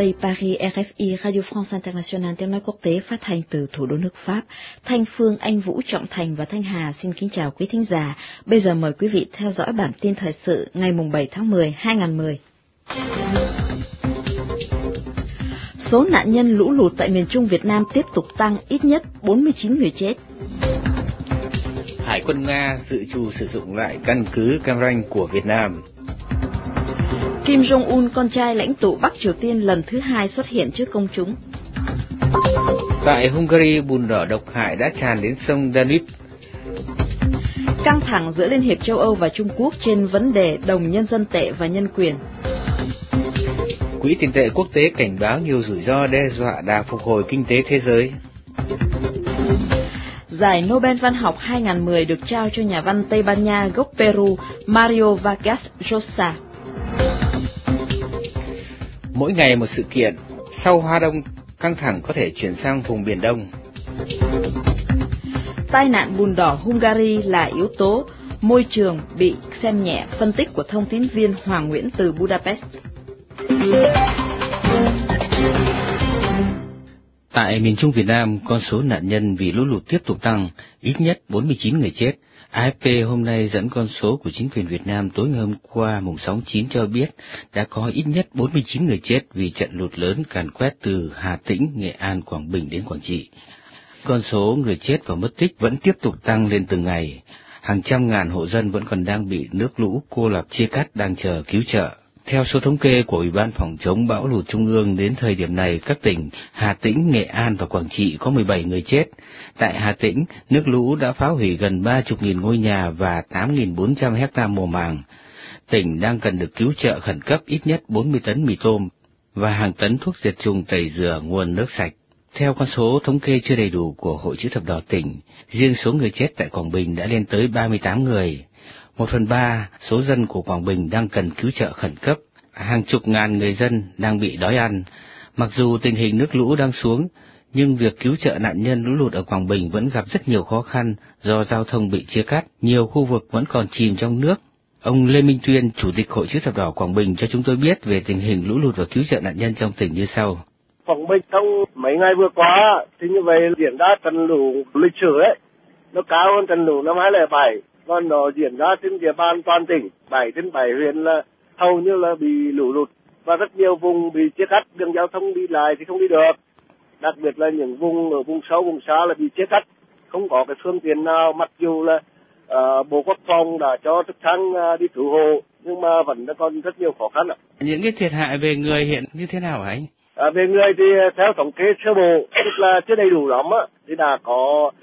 đây Paris, RFI, Radio France Internationale tiếng nói quốc tế phát thanh từ thủ đô nước Pháp. Thanh Phương, Anh Vũ, Trọng Thành và Thanh Hà xin kính chào quý thính giả. Bây giờ mời quý vị theo dõi bản tin thời sự ngày 7 tháng 10, 2010. Số nạn nhân lũ lụt tại miền Trung Việt Nam tiếp tục tăng, ít nhất 49 người chết. Hải quân Nga dự trù sử dụng lại căn cứ Cam Ranh của Việt Nam. Kim Jong-un, con trai lãnh tụ Bắc Triều Tiên lần thứ 2 xuất hiện trước công chúng. Tại Hungary, bùn đỏ độc hại đã tràn đến sông Danube. Căng thẳng giữa Liên hiệp châu Âu và Trung Quốc trên vấn đề đồng nhân dân tệ và nhân quyền. Quỹ tiền tệ quốc tế cảnh báo nhiều rủi ro đe dọa đà phục hồi kinh tế thế giới. Giải Nobel văn học 2010 được trao cho nhà văn Tây Ban Nha gốc Peru Mario Vargas Llosa. Mỗi ngày một sự kiện, sau Hoa Đông, căng thẳng có thể chuyển sang vùng Biển Đông. Tai nạn bùn đỏ Hungary là yếu tố môi trường bị xem nhẹ, phân tích của thông tín viên Hoàng Nguyễn từ Budapest. Tại miền Trung Việt Nam, con số nạn nhân vì lũ lụt tiếp tục tăng, ít nhất 49 người chết. AFP hôm nay dẫn con số của chính quyền Việt Nam tối ngày hôm qua mùng 6/9 cho biết đã có ít nhất 49 người chết vì trận lụt lớn càn quét từ Hà Tĩnh, Nghệ An, Quảng Bình đến Quảng Trị. Con số người chết và mất tích vẫn tiếp tục tăng lên từng ngày. Hàng trăm ngàn hộ dân vẫn còn đang bị nước lũ cô lập chia cắt đang chờ cứu trợ. Theo số thống kê của Ủy ban phòng chống bão lụt Trung ương, đến thời điểm này, các tỉnh Hà Tĩnh, Nghệ An và Quảng Trị có 17 người chết. Tại Hà Tĩnh, nước lũ đã phá hủy gần 30.000 ngôi nhà và 8.400 hecta mùa màng. Tỉnh đang cần được cứu trợ khẩn cấp ít nhất 40 tấn mì tôm và hàng tấn thuốc diệt trùng tẩy rửa nguồn nước sạch. Theo con số thống kê chưa đầy đủ của Hội Chữ thập đỏ tỉnh, riêng số người chết tại Quảng Bình đã lên tới 38 người. 1/3 số dân của Quảng Bình đang cần cứu trợ khẩn cấp, hàng chục ngàn người dân đang bị đói ăn. Mặc dù tình hình nước lũ đang xuống, nhưng việc cứu trợ nạn nhân lũ lụt ở Quảng Bình vẫn gặp rất nhiều khó khăn do giao thông bị chia cắt, nhiều khu vực vẫn còn chìm trong nước. Ông Lê Minh Tuyên, Chủ tịch Hội Chữ thập đỏ Quảng Bình cho chúng tôi biết về tình hình lũ lụt và cứu trợ nạn nhân trong tỉnh như sau. Quảng Bình trong mấy ngày vừa qua thì như vậy diễn ra trận lũ lịch sử ấy, nó cao hơn trận lũ năm 2007. Còn nó diễn ra trên địa bàn toàn tỉnh, 7 trên 7 huyện là hầu như là bị lũ lụt và rất nhiều vùng bị chia cắt, đường giao thông đi lại thì không đi được. Đặc biệt là những vùng ở vùng sâu, vùng xa là bị chia cắt, không có cái phương tiện nào, mặc dù là Bộ Quốc phòng đã cho trực thăng đi cứu hộ nhưng mà vẫn còn rất nhiều khó khăn ạ. Những cái thiệt hại về người hiện như thế nào hả anh? Về người thì theo thống kê sơ bộ, tức là chưa đầy đủ lắm á, thì đã có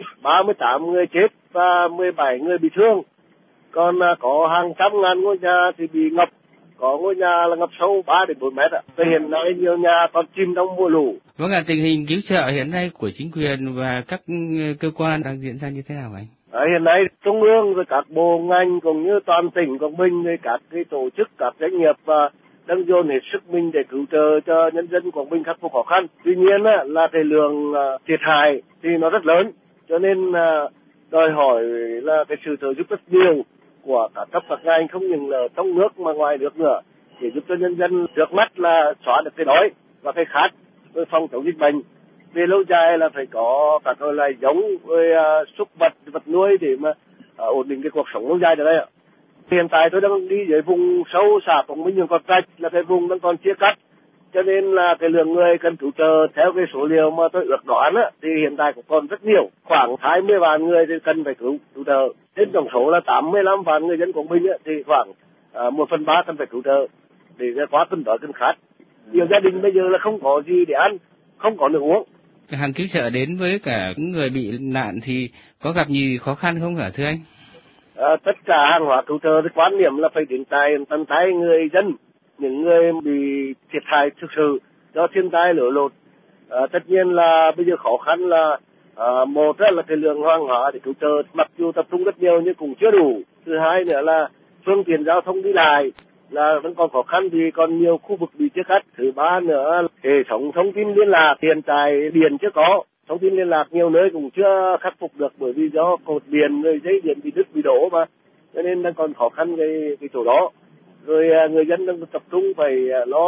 38 người chết và 17 người bị thương. Còn có hàng trăm ngàn ngôi nhà thì bị ngập, có ngôi nhà là ngập sâu 3 đến 4 mét ạ. Hiện nay nhiều nhà còn chìm trong mùa lũ. Vâng ạ, tình hình cứu trợ hiện nay của chính quyền và các cơ quan đang diễn ra như thế nào anh? Hiện nay trung ương rồi các bộ ngành cũng như toàn tỉnh Quảng Bình rồi các cái tổ chức, các doanh nghiệp đang dồn hết sức mình để cứu trợ cho nhân dân Quảng Bình khắc phục khó khăn. Tuy nhiên là cái lượng thiệt hại thì nó rất lớn, cho nên đòi hỏi là cái sự trợ giúp rất nhiều của cả cấp các ngành, không những là trong nước mà ngoài nước nữa, để giúp cho nhân dân trước mắt là xóa được cái đói và cái khát, rồi phòng chống dịch bệnh. Về lâu dài là phải có các loại giống rồi súc vật nuôi để mà ổn định cái cuộc sống lâu dài được đây ạ. Hiện tại tôi đang đi dưới vùng sâu xã Quảng Bình, huyện Quảng Trạch là cái vùng đang còn chia cắt, cho nên là cái lượng người cần cứu trợ theo cái số liệu mà tôi ước đoán á thì hiện tại cũng còn rất nhiều, khoảng 20 vạn người thì cần phải cứu trợ. Trên tổng số là 85 vạn người dân Quảng Bình á thì khoảng 1/3 cần phải cứu trợ để quá cơn đói cơn khát. Nhiều gia đình bây giờ là không có gì để ăn, không có nước uống. Hàng cứu trợ đến với cả những người bị nạn thì có gặp gì khó khăn không hả thưa anh? Tất cả hàng hóa cứu trợ thì quan niệm là phải đến tận tay người dân, những người bị thiệt hại thực sự do thiên tai lở lụt. Tất nhiên là bây giờ khó khăn là một là cái lượng hàng hóa để cứu trợ mặc dù tập trung rất nhiều nhưng cũng chưa đủ. Thứ hai nữa là phương tiện giao thông đi lại là vẫn còn khó khăn vì còn nhiều khu vực bị chia cắt. Thứ ba nữa là hệ thống thông tin liên lạc hiện tại điện chưa có. Thông tin liên lạc nhiều nơi cũng chưa khắc phục được bởi vì do cột điện rồi dây điện bị đứt bị đổ mà, cho nên đang còn khó khăn cái chỗ đó. Rồi người dân đang tập trung phải lo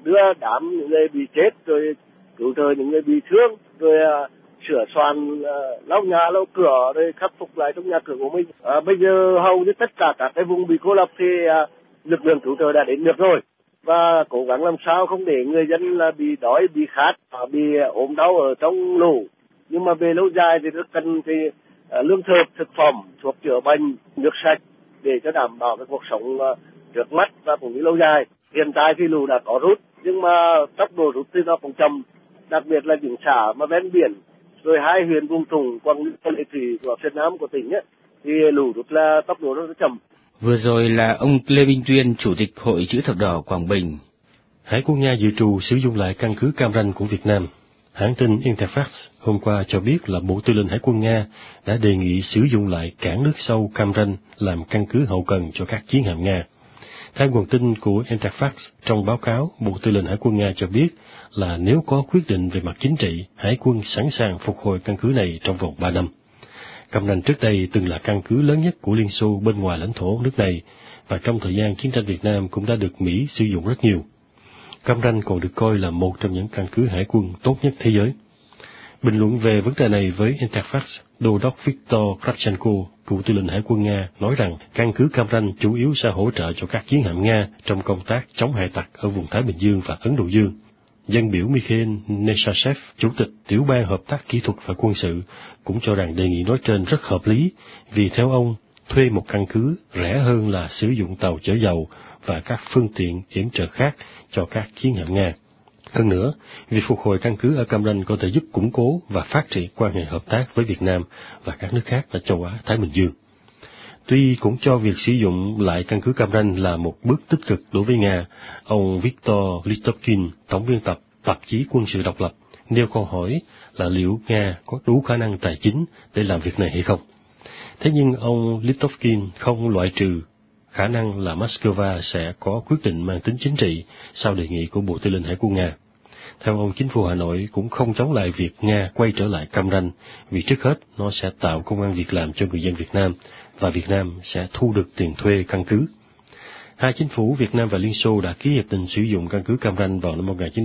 đưa đám những người bị chết, rồi cứu trợ những người bị thương, rồi sửa soạn lau nhà lau cửa, rồi khắc phục lại trong nhà cửa của mình. Bây giờ hầu như tất cả các cái vùng bị cô lập thì lực lượng cứu trợ đã đến được rồi, và cố gắng làm sao không để người dân là bị đói, bị khát, bị ốm đau ở trong lũ. Nhưng mà về lâu dài thì rất cần thì lương thực, thực phẩm, thuốc chữa bệnh, nước sạch để cho đảm bảo cái cuộc sống trước mắt và cũng như lâu dài. Hiện tại thì lũ đã có rút, nhưng mà tốc độ rút thì nó cũng chậm, đặc biệt là những xã mà ven biển, rồi hai huyện vùng trũng Quảng Ninh và Lệ Thủy của phía nam của tỉnh ấy, thì lũ rút là tốc độ rất chậm. Vừa rồi là ông Lê Minh Tuyên, Chủ tịch Hội Chữ Thập Đỏ Quảng Bình. Hải quân Nga dự trù sử dụng lại căn cứ Cam Ranh của Việt Nam. Hãng tin Interfax hôm qua cho biết là Bộ Tư lệnh Hải quân Nga đã đề nghị sử dụng lại cảng nước sâu Cam Ranh làm căn cứ hậu cần cho các chiến hạm Nga. Theo nguồn tin của Interfax, trong báo cáo, Bộ Tư lệnh Hải quân Nga cho biết là nếu có quyết định về mặt chính trị, Hải quân sẵn sàng phục hồi căn cứ này trong vòng 3 năm. Cam Ranh trước đây từng là căn cứ lớn nhất của Liên Xô bên ngoài lãnh thổ nước này, và trong thời gian chiến tranh Việt Nam cũng đã được Mỹ sử dụng rất nhiều. Cam Ranh còn được coi là một trong những căn cứ hải quân tốt nhất thế giới. Bình luận về vấn đề này với Interfax, Đô đốc Viktor Kravchenko, cựu tư lệnh Hải quân Nga, nói rằng căn cứ Cam Ranh chủ yếu sẽ hỗ trợ cho các chiến hạm Nga trong công tác chống hải tặc ở vùng Thái Bình Dương và Ấn Độ Dương. Dân biểu Mikhail Neshachev, chủ tịch tiểu ban hợp tác kỹ thuật và quân sự, cũng cho rằng đề nghị nói trên rất hợp lý, vì theo ông, thuê một căn cứ rẻ hơn là sử dụng tàu chở dầu và các phương tiện yểm trợ khác cho các chiến hạm Nga. Hơn nữa, việc phục hồi căn cứ ở Cam Ranh có thể giúp củng cố và phát triển quan hệ hợp tác với Việt Nam và các nước khác ở châu Á Thái Bình Dương. Tuy cũng cho việc sử dụng lại căn cứ Cam Ranh là một bước tích cực đối với Nga, ông Viktor Litovkin, tổng biên tập tạp chí Quân sự độc lập, nêu câu hỏi là liệu Nga có đủ khả năng tài chính để làm việc này hay không. Thế nhưng ông Litovkin không loại trừ khả năng là Moscow sẽ có quyết định mang tính chính trị sau đề nghị của Bộ Tư lệnh Hải quân Nga. Theo ông, chính phủ Hà Nội cũng không chống lại việc Nga quay trở lại Cam Ranh, vì trước hết nó sẽ tạo công ăn việc làm cho người dân Việt Nam, và Việt Nam sẽ thu được tiền thuê căn cứ. Hai chính phủ Việt Nam và Liên Xô đã ký hiệp định sử dụng căn cứ Cam Ranh vào năm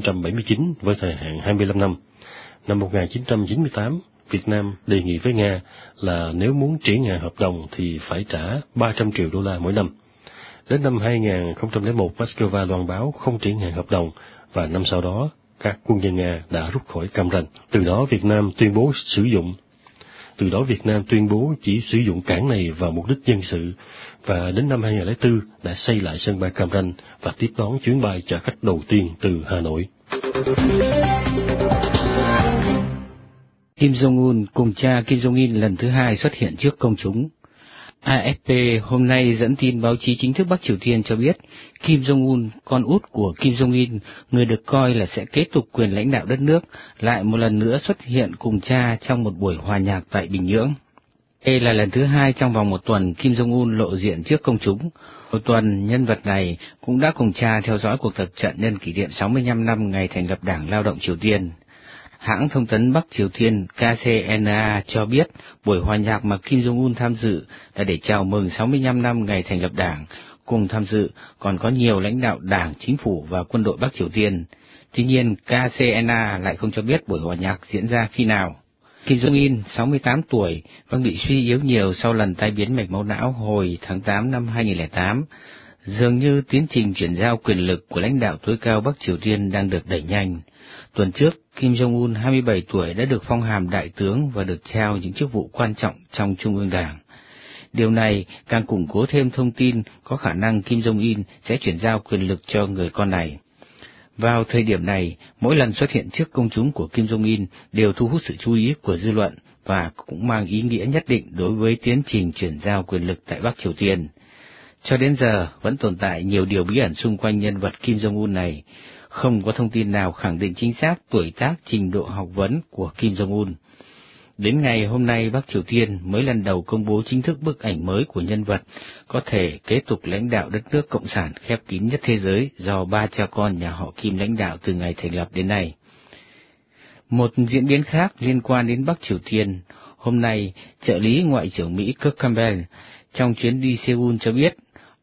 1979 với thời hạn 25 năm. Năm 1998, Việt Nam đề nghị với Nga là nếu muốn triển khai hợp đồng thì phải trả 300 triệu đô la mỗi năm. Đến năm 2001, Moscow loan báo không triển khai hợp đồng, và năm sau đó, các quân nhân Nga đã rút khỏi Cam Ranh. Từ đó Việt Nam tuyên bố chỉ sử dụng cảng này vào mục đích dân sự, và đến năm 2004 đã xây lại sân bay Cam Ranh và tiếp đón chuyến bay chở khách đầu tiên từ Hà Nội. Kim Jong-un cùng cha Kim Jong-il lần thứ hai xuất hiện trước công chúng. AFP hôm nay dẫn tin báo chí chính thức Bắc Triều Tiên cho biết Kim Jong-un, con út của Kim Jong-il, người được coi là sẽ kế tục quyền lãnh đạo đất nước, lại một lần nữa xuất hiện cùng cha trong một buổi hòa nhạc tại Bình Nhưỡng. Đây là lần thứ hai trong vòng một tuần Kim Jong-un lộ diện trước công chúng. Một tuần, nhân vật này cũng đã cùng cha theo dõi cuộc tập trận nhân kỷ niệm 65 năm ngày thành lập Đảng Lao động Triều Tiên. Hãng thông tấn Bắc Triều Tiên KCNA cho biết buổi hòa nhạc mà Kim Jong-un tham dự là để chào mừng 65 năm ngày thành lập Đảng. Cùng tham dự còn có nhiều lãnh đạo Đảng, Chính phủ và quân đội Bắc Triều Tiên. Tuy nhiên, KCNA lại không cho biết buổi hòa nhạc diễn ra khi nào. Kim Jong-il, 68 tuổi, vẫn bị suy yếu nhiều sau lần tai biến mạch máu não hồi tháng 8 năm 2008. Dường như tiến trình chuyển giao quyền lực của lãnh đạo tối cao Bắc Triều Tiên đang được đẩy nhanh. Tuần trước, Kim Jong-un, 27 tuổi, đã được phong hàm đại tướng và được trao những chức vụ quan trọng trong Trung ương Đảng. Điều này càng củng cố thêm thông tin có khả năng Kim Jong-il sẽ chuyển giao quyền lực cho người con này. Vào thời điểm này, mỗi lần xuất hiện trước công chúng của Kim Jong-il đều thu hút sự chú ý của dư luận và cũng mang ý nghĩa nhất định đối với tiến trình chuyển giao quyền lực tại Bắc Triều Tiên. Cho đến giờ, vẫn tồn tại nhiều điều bí ẩn xung quanh nhân vật Kim Jong-un này. Không có thông tin nào khẳng định chính xác tuổi tác, trình độ học vấn của Kim Jong-un. Đến ngày hôm nay, Bắc Triều Tiên mới lần đầu công bố chính thức bức ảnh mới của nhân vật có thể kế tục lãnh đạo đất nước cộng sản khép kín nhất thế giới do ba cha con nhà họ Kim lãnh đạo từ ngày thành lập đến nay. Một diễn biến khác liên quan đến Bắc Triều Tiên, hôm nay, trợ lý Ngoại trưởng Mỹ Kirk Campbell trong chuyến đi Seoul cho biết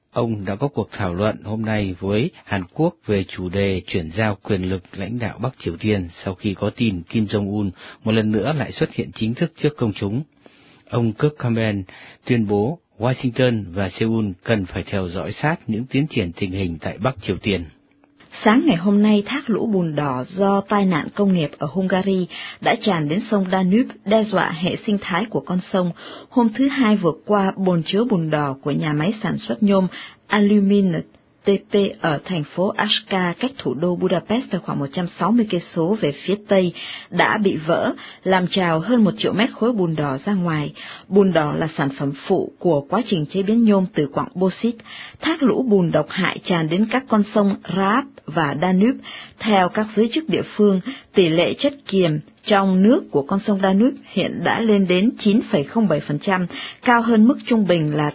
Ông đã có cuộc thảo luận hôm nay với Hàn Quốc về chủ đề chuyển giao quyền lực lãnh đạo Bắc Triều Tiên sau khi có tin Kim Jong-un một lần nữa lại xuất hiện chính thức trước công chúng. Ông Kirk Campbell tuyên bố Washington và Seoul cần phải theo dõi sát những tiến triển tình hình tại Bắc Triều Tiên. Sáng ngày hôm nay, thác lũ bùn đỏ do tai nạn công nghiệp ở Hungary đã tràn đến sông Danube, đe dọa hệ sinh thái của con sông. Hôm thứ Hai vừa qua, bồn chứa bùn đỏ của nhà máy sản xuất nhôm Aluminium TP ở thành phố Ashka, cách thủ đô Budapest khoảng 160 cây số về phía tây, đã bị vỡ, làm trào hơn 1 triệu mét khối bùn đỏ ra ngoài. Bùn đỏ là sản phẩm phụ của quá trình chế biến nhôm từ quặng bauxit. Thác lũ bùn độc hại tràn đến các con sông Raab và Danube. Theo các giới chức địa phương, tỷ lệ chất kiềm trong nước của con sông Danube hiện đã lên đến 9,07%, cao hơn mức trung bình là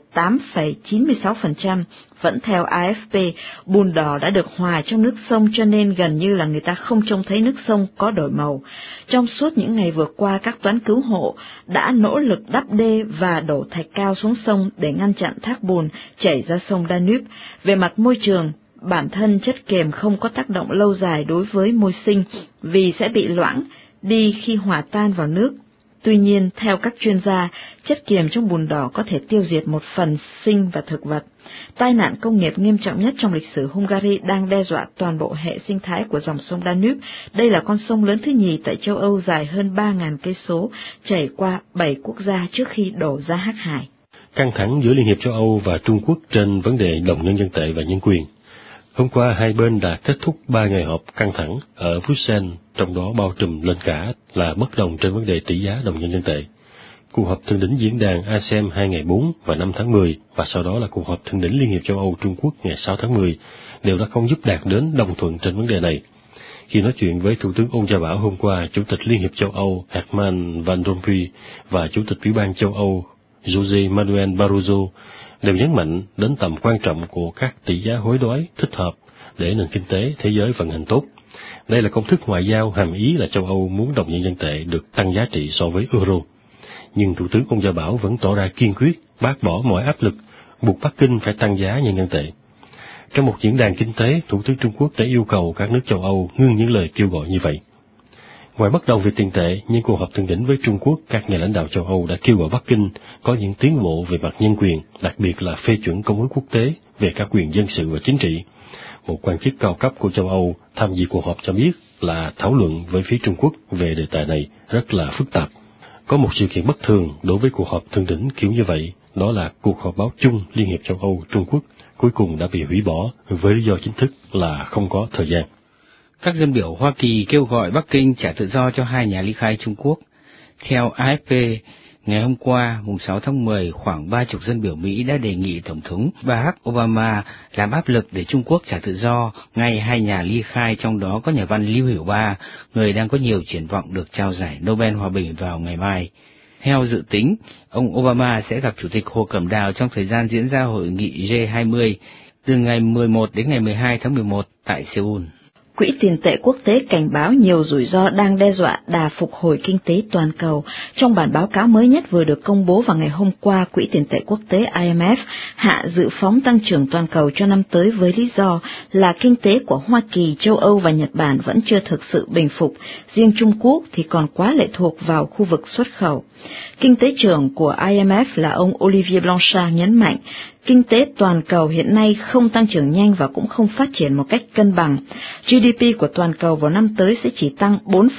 8,96%. Vẫn theo AFP, bùn đỏ đã được hòa trong nước sông cho nên gần như là người ta không trông thấy nước sông có đổi màu. Trong suốt những ngày vừa qua, các toán cứu hộ đã nỗ lực đắp đê và đổ thạch cao xuống sông để ngăn chặn thác bùn chảy ra sông Danube. Về mặt môi trường, bản thân chất kiềm không có tác động lâu dài đối với môi sinh vì sẽ bị loãng đi khi hòa tan vào nước. Tuy nhiên, theo các chuyên gia, chất kiềm trong bùn đỏ có thể tiêu diệt một phần sinh và thực vật. Tai nạn công nghiệp nghiêm trọng nhất trong lịch sử Hungary đang đe dọa toàn bộ hệ sinh thái của dòng sông Danube. Đây là con sông lớn thứ nhì tại châu Âu, dài hơn 3.000 cây số, chảy qua 7 quốc gia trước khi đổ ra Hắc Hải. Căng thẳng giữa Liên hiệp châu Âu và Trung Quốc trên vấn đề đồng nhân dân tệ và nhân quyền. Hôm qua, hai bên đã kết thúc 3 ngày họp căng thẳng ở Bruxelles, trong đó bao trùm lên cả là bất đồng trên vấn đề tỷ giá đồng nhân dân tệ. Cuộc họp thượng đỉnh diễn đàn ASEM 2 ngày 4 và 5 tháng 10 và sau đó là cuộc họp thượng đỉnh Liên hiệp châu Âu Trung Quốc ngày 6 tháng 10 đều đã không giúp đạt đến đồng thuận trên vấn đề này. Khi nói chuyện với Thủ tướng Ôn Gia Bảo hôm qua, Chủ tịch Liên hiệp châu Âu Herman Van Rompuy và Chủ tịch Ủy ban châu Âu José Manuel Barroso đều nhấn mạnh đến tầm quan trọng của các tỷ giá hối đoái thích hợp để nền kinh tế thế giới vận hành tốt. Đây là công thức ngoại giao hàm ý là châu Âu muốn đồng nhân dân tệ được tăng giá trị so với euro. Nhưng Thủ tướng Ôn Gia Bảo vẫn tỏ ra kiên quyết bác bỏ mọi áp lực, buộc Bắc Kinh phải tăng giá nhân dân tệ. Trong một diễn đàn kinh tế, Thủ tướng Trung Quốc đã yêu cầu các nước châu Âu ngưng những lời kêu gọi như vậy. Ngoài bất đồng về tiền tệ, nhưng cuộc họp thượng đỉnh với Trung Quốc, các nhà lãnh đạo châu Âu đã kêu gọi Bắc Kinh có những tiến bộ về mặt nhân quyền, đặc biệt là phê chuẩn công ước quốc tế về các quyền dân sự và chính trị. Một quan chức cao cấp của châu Âu tham dự cuộc họp cho biết là thảo luận với phía Trung Quốc về đề tài này rất là phức tạp. Có một sự kiện bất thường đối với cuộc họp thượng đỉnh kiểu như vậy, đó là cuộc họp báo chung Liên hiệp châu Âu Trung Quốc cuối cùng đã bị hủy bỏ với lý do chính thức là không có thời gian. Các dân biểu Hoa Kỳ kêu gọi Bắc Kinh trả tự do cho 2 nhà ly khai Trung Quốc. Theo AFP, ngày hôm qua, mùng 6 tháng 10, khoảng 30 dân biểu Mỹ đã đề nghị Tổng thống Barack Obama làm áp lực để Trung Quốc trả tự do ngay 2 nhà ly khai, trong đó có nhà văn Lưu Hiểu Ba, người đang có nhiều triển vọng được trao giải Nobel Hòa bình vào ngày mai. Theo dự tính, ông Obama sẽ gặp Chủ tịch Hồ Cẩm Đào trong thời gian diễn ra hội nghị G20 từ ngày 11 đến ngày 12 tháng 11 tại Seoul. Quỹ tiền tệ quốc tế cảnh báo nhiều rủi ro đang đe dọa đà phục hồi kinh tế toàn cầu. Trong bản báo cáo mới nhất vừa được công bố vào ngày hôm qua, Quỹ tiền tệ quốc tế IMF hạ dự phóng tăng trưởng toàn cầu cho năm tới với lý do là kinh tế của Hoa Kỳ, châu Âu và Nhật Bản vẫn chưa thực sự bình phục, riêng Trung Quốc thì còn quá lệ thuộc vào khu vực xuất khẩu. Kinh tế trưởng của IMF là ông Olivier Blanchard nhấn mạnh, kinh tế toàn cầu hiện nay không tăng trưởng nhanh và cũng không phát triển một cách cân bằng. GDP của toàn cầu vào năm tới sẽ chỉ tăng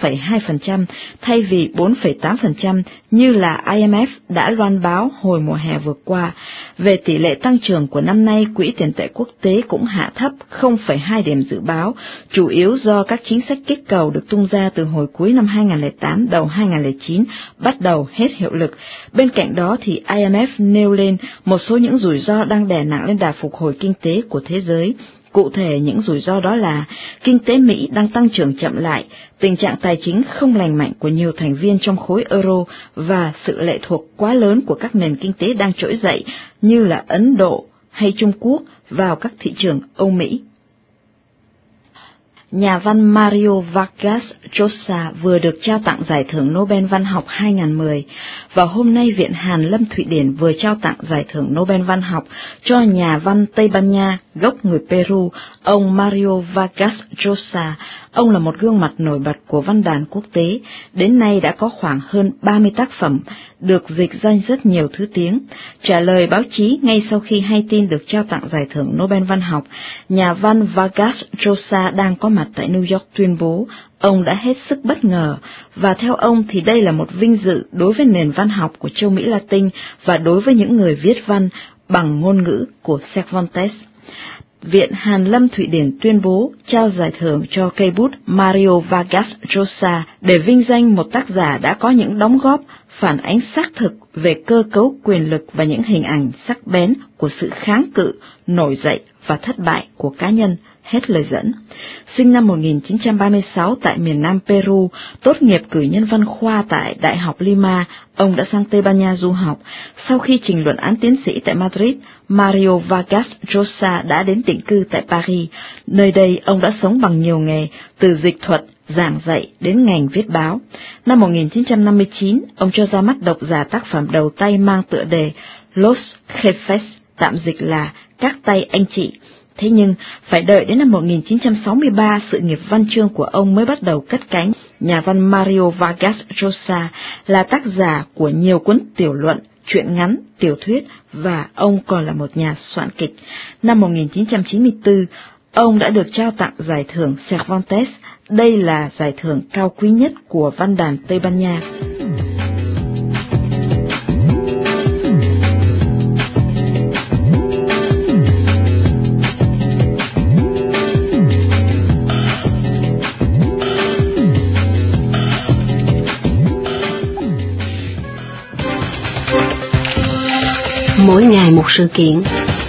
4,2% thay vì 4,8% như là IMF đã loan báo hồi mùa hè vừa qua. Về tỷ lệ tăng trưởng của năm nay, Quỹ tiền tệ quốc tế cũng hạ thấp 0,2 điểm dự báo, chủ yếu do các chính sách kích cầu được tung ra từ hồi cuối năm 2008 đầu 2009 bắt đầu hết hiệu lực. Bên cạnh đó thì IMF nêu lên một số những rủi ro đang đè nặng lên đà phục hồi kinh tế của thế giới. Cụ thể, những rủi ro đó là kinh tế Mỹ đang tăng trưởng chậm lại, tình trạng tài chính không lành mạnh của nhiều thành viên trong khối euro và sự lệ thuộc quá lớn của các nền kinh tế đang trỗi dậy như là Ấn Độ hay Trung Quốc vào các thị trường Âu Mỹ. nhà văn Mario Vargas Llosa vừa được trao tặng Giải thưởng Nobel Văn học 2010, và hôm nay Viện Hàn Lâm Thụy Điển vừa trao tặng Giải thưởng Nobel Văn học cho nhà văn Tây Ban Nha gốc người Peru, ông Mario Vargas Llosa. Ông là một gương mặt nổi bật của văn đàn quốc tế, đến nay đã có khoảng hơn 30 tác phẩm được dịch ra rất nhiều thứ tiếng. Trả lời báo chí ngay sau khi hay tin được trao tặng Giải thưởng Nobel Văn học, nhà văn Vargas Llosa đang có mặt tại New York tuyên bố ông đã hết sức bất ngờ, và theo ông thì đây là một vinh dự đối với nền văn học của châu Mỹ Latin và đối với những người viết văn bằng ngôn ngữ của Cervantes. Viện Hàn Lâm Thụy Điển tuyên bố trao giải thưởng cho cây bút Mario Vargas Llosa để vinh danh một tác giả đã có những đóng góp phản ánh xác thực về cơ cấu quyền lực và những hình ảnh sắc bén của sự kháng cự, nổi dậy và thất bại của cá nhân. Hết lời dẫn. Sinh năm 1936 tại miền Nam Peru, tốt nghiệp cử nhân văn khoa tại Đại học Lima, ông đã sang Tây Ban Nha du học. Sau khi trình luận án tiến sĩ tại Madrid, Mario Vargas Llosa đã đến định cư tại Paris. Nơi đây, ông đã sống bằng nhiều nghề, từ dịch thuật, giảng dạy đến ngành viết báo. Năm 1959, ông cho ra mắt độc giả tác phẩm đầu tay mang tựa đề Los Jefes, tạm dịch là Các tay anh chị. Thế nhưng, phải đợi đến năm 1963, sự nghiệp văn chương của ông mới bắt đầu cất cánh. Nhà văn Mario Vargas Llosa là tác giả của nhiều cuốn tiểu luận, truyện ngắn, tiểu thuyết, và ông còn là một nhà soạn kịch. Năm 1994, ông đã được trao tặng Giải thưởng Cervantes. Đây là giải thưởng cao quý nhất của văn đàn Tây Ban Nha. Mỗi ngày một sự kiện.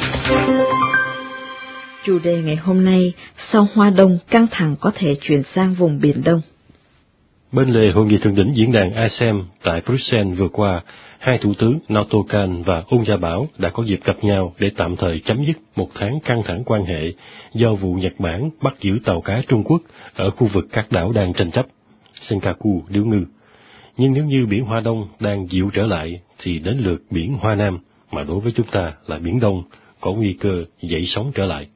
Chủ đề ngày hôm nay, sau Hoa Đông, căng thẳng có thể chuyển sang vùng Biển Đông. Bên lề hội nghị thượng đỉnh diễn đàn ASEM tại Bruxelles vừa qua, hai thủ tướng Naoto Kan và Ung Gia Bảo đã có dịp gặp nhau để tạm thời chấm dứt một tháng căng thẳng quan hệ do vụ Nhật Bản bắt giữ tàu cá Trung Quốc ở khu vực các đảo đang tranh chấp, Senkaku, Điếu Ngư. Nhưng nếu như biển Hoa Đông đang dịu trở lại, thì đến lượt biển Hoa Nam, mà đối với chúng ta là Biển Đông, có nguy cơ dậy sóng trở lại.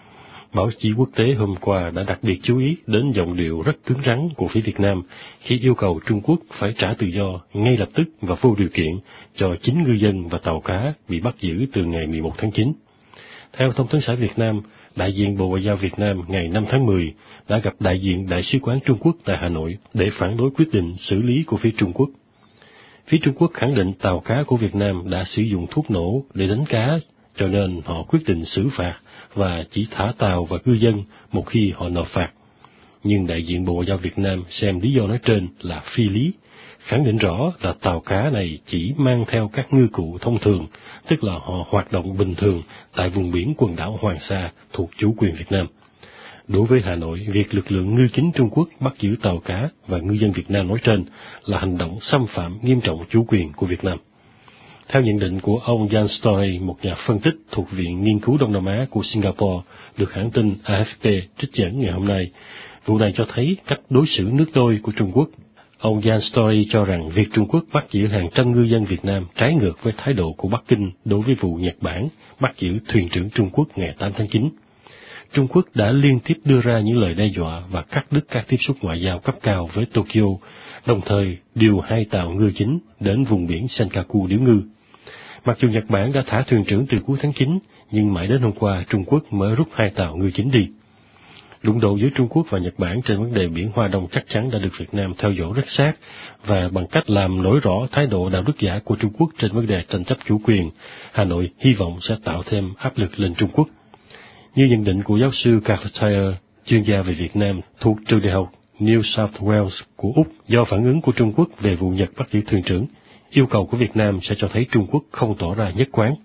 Báo chí quốc tế hôm qua đã đặc biệt chú ý đến giọng điệu rất cứng rắn của phía Việt Nam khi yêu cầu Trung Quốc phải trả tự do ngay lập tức và vô điều kiện cho 9 ngư dân và tàu cá bị bắt giữ từ ngày 11 tháng 9. Theo Thông tấn xã Việt Nam, đại diện Bộ Ngoại giao Việt Nam ngày 5 tháng 10 đã gặp đại diện Đại sứ quán Trung Quốc tại Hà Nội để phản đối quyết định xử lý của phía Trung Quốc. Phía Trung Quốc khẳng định tàu cá của Việt Nam đã sử dụng thuốc nổ để đánh cá, cho nên họ quyết định xử phạt và chỉ thả tàu và ngư dân một khi họ nộp phạt. Nhưng đại diện Bộ Ngoại giao Việt Nam xem lý do nói trên là phi lý, khẳng định rõ là tàu cá này chỉ mang theo các ngư cụ thông thường, tức là họ hoạt động bình thường tại vùng biển quần đảo Hoàng Sa thuộc chủ quyền Việt Nam. Đối với Hà Nội, việc lực lượng ngư chính Trung Quốc bắt giữ tàu cá và ngư dân Việt Nam nói trên là hành động xâm phạm nghiêm trọng chủ quyền của Việt Nam. Theo nhận định của ông Jan Story, một nhà phân tích thuộc Viện Nghiên cứu Đông Nam Á của Singapore, được hãng tin AFP trích dẫn ngày hôm nay, vụ này cho thấy cách đối xử nước đôi của Trung Quốc. Ông Jan Story cho rằng việc Trung Quốc bắt giữ hàng trăm ngư dân Việt Nam trái ngược với thái độ của Bắc Kinh đối với vụ Nhật Bản bắt giữ thuyền trưởng Trung Quốc ngày 8 tháng 9. Trung Quốc đã liên tiếp đưa ra những lời đe dọa và cắt đứt các tiếp xúc ngoại giao cấp cao với Tokyo, đồng thời điều 2 tàu ngư chính đến vùng biển Senkaku Điếu Ngư. Mặc dù Nhật Bản đã thả thuyền trưởng từ cuối tháng 9, nhưng mãi đến hôm qua Trung Quốc mới rút 2 tàu ngư chính đi. Đụng độ giữa Trung Quốc và Nhật Bản trên vấn đề biển Hoa Đông chắc chắn đã được Việt Nam theo dõi rất sát, và bằng cách làm nổi rõ thái độ đạo đức giả của Trung Quốc trên vấn đề tranh chấp chủ quyền, Hà Nội hy vọng sẽ tạo thêm áp lực lên Trung Quốc. Như nhận định của giáo sư Carter, chuyên gia về Việt Nam thuộc trường đại học New South Wales của Úc, do phản ứng của Trung Quốc về vụ Nhật bắt giữ thuyền trưởng, yêu cầu của Việt Nam sẽ cho thấy Trung Quốc không tỏ ra nhất quán.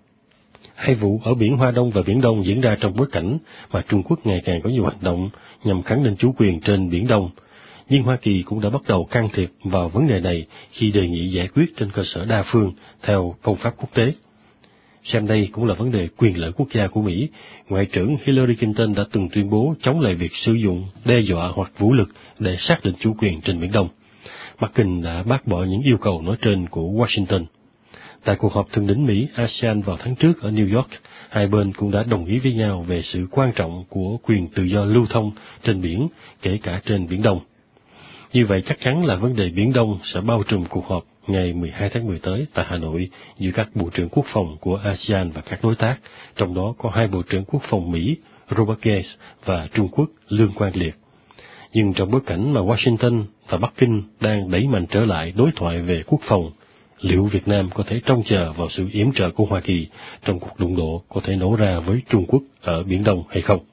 Hai vụ ở biển Hoa Đông và Biển Đông diễn ra trong bối cảnh mà Trung Quốc ngày càng có nhiều hoạt động nhằm khẳng định chủ quyền trên Biển Đông, nhưng Hoa Kỳ cũng đã bắt đầu can thiệp vào vấn đề này khi đề nghị giải quyết trên cơ sở đa phương theo công pháp quốc tế. Xem đây cũng là vấn đề quyền lợi quốc gia của Mỹ. Ngoại trưởng Hillary Clinton đã từng tuyên bố chống lại việc sử dụng đe dọa hoặc vũ lực để xác định chủ quyền trên Biển Đông. Bắc Kinh đã bác bỏ những yêu cầu nói trên của Washington. Tại cuộc họp thượng đỉnh Mỹ-ASEAN vào tháng trước ở New York, hai bên cũng đã đồng ý với nhau về sự quan trọng của quyền tự do lưu thông trên biển, kể cả trên Biển Đông. Như vậy chắc chắn là vấn đề Biển Đông sẽ bao trùm cuộc họp ngày 12 tháng 10 tới tại Hà Nội giữa các bộ trưởng quốc phòng của ASEAN và các đối tác, trong đó có hai bộ trưởng quốc phòng Mỹ, Robert Gates, và Trung Quốc, Lương Quang Liệt. Nhưng trong bối cảnh mà Washington và Bắc Kinh đang đẩy mạnh trở lại đối thoại về quốc phòng, liệu Việt Nam có thể trông chờ vào sự yểm trợ của Hoa Kỳ trong cuộc đụng độ có thể nổ ra với Trung Quốc ở Biển Đông hay không?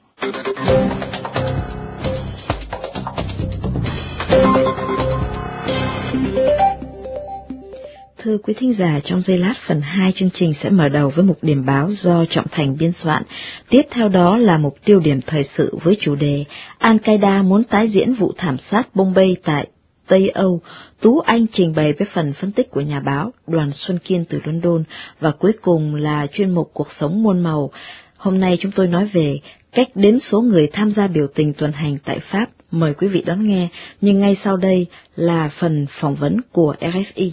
Thưa quý thính giả, trong giây lát phần 2 chương trình sẽ mở đầu với mục điểm báo do Trọng Thành biên soạn. Tiếp theo đó là mục tiêu điểm thời sự với chủ đề Al-Qaeda muốn tái diễn vụ thảm sát Bombay tại Tây Âu. Tú Anh trình bày với phần phân tích của nhà báo Đoàn Xuân Kiên từ London. Và cuối cùng là chuyên mục Cuộc sống muôn màu. Hôm nay chúng tôi nói về cách đếm số người tham gia biểu tình tuần hành tại Pháp. Mời quý vị đón nghe, nhưng ngay sau đây là phần phỏng vấn của RFI.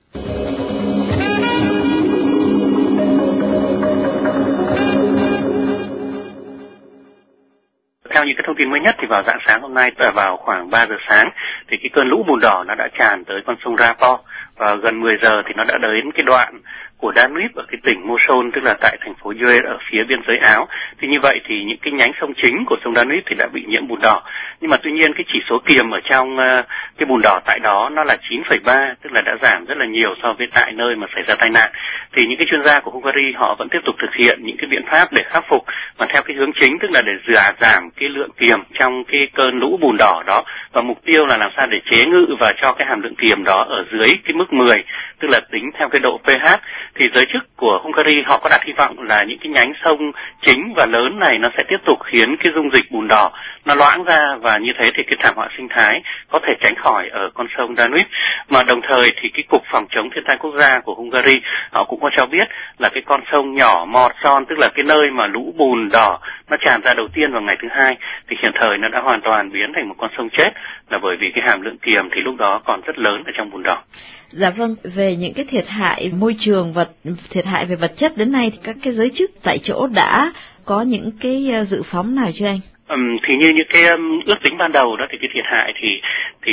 Theo những cái thông tin mới nhất thì vào rạng sáng hôm nay, vào khoảng 3 giờ sáng thì cái cơn lũ bùn đỏ nó đã tràn tới con sông Rapo, và gần 10 giờ thì nó đã đến cái đoạn của Danube ở cái tỉnh Mosul, tức là tại thành phố Uer ở phía biên giới Áo. Thì như vậy thì những cái nhánh sông chính của sông Danube thì đã bị nhiễm bùn đỏ. Nhưng mà tuy nhiên cái chỉ số kiềm ở trong cái bùn đỏ tại đó nó là 9,3, tức là đã giảm rất là nhiều so với tại nơi mà xảy ra tai nạn. Thì những cái chuyên gia của Hungary họ vẫn tiếp tục thực hiện những cái biện pháp để khắc phục mà theo cái hướng chính, tức là để giảm cái lượng kiềm trong cái cơn lũ bùn đỏ đó, và mục tiêu là làm sao để chế ngự và cho cái hàm lượng kiềm đó ở dưới cái mức 10, tức là tính theo cái độ pH. Thì giới chức của Hungary họ có đặt hy vọng là những cái nhánh sông chính và lớn này nó sẽ tiếp tục khiến cái dung dịch bùn đỏ nó loãng ra, và như thế thì cái thảm họa sinh thái có thể tránh khỏi ở con sông Danube. Mà đồng thời thì cái cục phòng chống thiên tai quốc gia của Hungary họ cũng có cho biết là cái con sông nhỏ Morson, tức là cái nơi mà lũ bùn đỏ nó tràn ra đầu tiên vào ngày thứ hai, thì hiện thời nó đã hoàn toàn biến thành một con sông chết, là bởi vì cái hàm lượng kiềm thì lúc đó còn rất lớn ở trong bùn đỏ. Dạ vâng, về những cái thiệt hại môi trường và thiệt hại về vật chất đến nay thì các cái giới chức tại chỗ đã có những cái dự phóng nào chưa anh? Thì như những cái ước tính ban đầu đó thì cái thiệt hại thì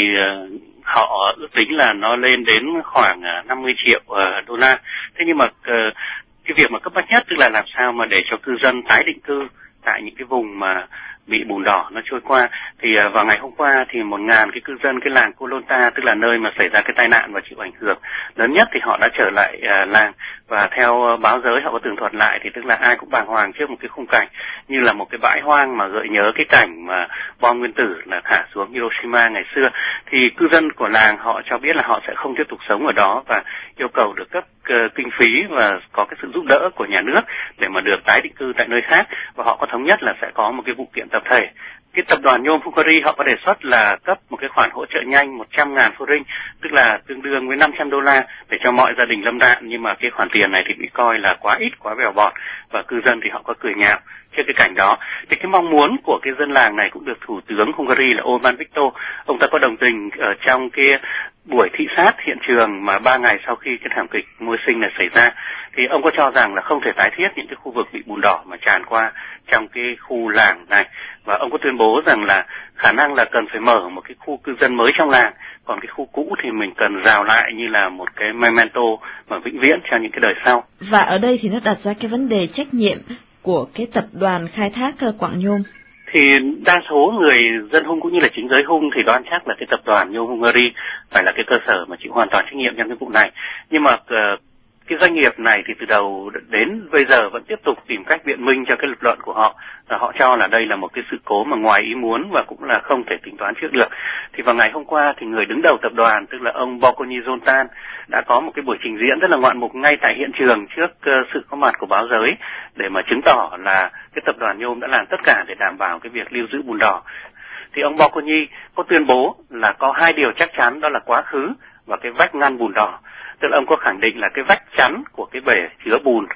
họ ước tính là nó lên đến khoảng 50 triệu đô la. Thế nhưng mà cái việc mà cấp bách nhất tức là làm sao mà để cho cư dân tái định cư tại những cái vùng mà bị bùn đỏ nó trôi qua. Thì vào ngày hôm qua thì 1.000 cái cư dân cái làng Kolonta, tức là nơi mà xảy ra cái tai nạn và chịu ảnh hưởng lớn nhất, thì họ đã trở lại làng. Và theo báo giới họ có tường thuật lại thì tức là ai cũng bàng hoàng trước một cái khung cảnh như là một cái bãi hoang mà gợi nhớ cái cảnh mà bom nguyên tử là thả xuống Hiroshima ngày xưa. Thì cư dân của làng họ cho biết là họ sẽ không tiếp tục sống ở đó và yêu cầu được cấp kinh phí và có cái sự giúp đỡ của nhà nước để mà được tái định cư tại nơi khác, và họ có thống nhất là sẽ có một cái vụ kiện tập thể. Cái tập đoàn nhôm Hungary họ có đề xuất là cấp một cái khoản hỗ trợ nhanh 100.000 forint, tức là tương đương với 500 đô la để cho mọi gia đình lâm nạn, nhưng mà cái khoản tiền này thì bị coi là quá ít, quá bèo bọt, và cư dân thì họ có cười nhạo trước cái cảnh đó. Thì cái mong muốn của cái dân làng này cũng được Thủ tướng Hungary là Orbán Viktor, ông ta có đồng tình ở trong cái buổi thị sát hiện trường mà 3 ngày sau khi cái thảm kịch môi sinh này xảy ra, thì ông có cho rằng là không thể tái thiết những cái khu vực bị bùn đỏ mà tràn qua trong cái khu làng này, và ông có tuyên bố rằng là khả năng là cần phải mở một cái khu cư dân mới trong làng, còn cái khu cũ thì mình cần rào lại như là một cái memento mà vĩnh viễn cho những cái đời sau. Và ở đây thì nó đặt ra cái vấn đề trách nhiệm của cái tập đoàn khai thác quặng nhôm. Thì đa số người dân Hung cũng như là chính giới Hung thì đoán chắc là cái tập đoàn nhôm Hungary phải là cái cơ sở mà chịu hoàn toàn trách nhiệm trong cái vụ này. Nhưng mà cái doanh nghiệp này thì từ đầu đến bây giờ vẫn tiếp tục tìm cách biện minh cho cái lập luận của họ, và họ cho là đây là một cái sự cố mà ngoài ý muốn và cũng là không thể tính toán trước được. Thì vào ngày hôm qua thì người đứng đầu tập đoàn, tức là ông Bokony Zoltan, đã có một cái buổi trình diễn rất là ngoạn mục ngay tại hiện trường trước sự có mặt của báo giới để mà chứng tỏ là cái tập đoàn nhôm đã làm tất cả để đảm bảo cái việc lưu giữ bùn đỏ. Thì ông Bokony có tuyên bố là có hai điều chắc chắn, đó là quá khứ và cái vách ngăn bùn đỏ. Tức là ông có khẳng định là cái vách chắn của cái bể chứa bùn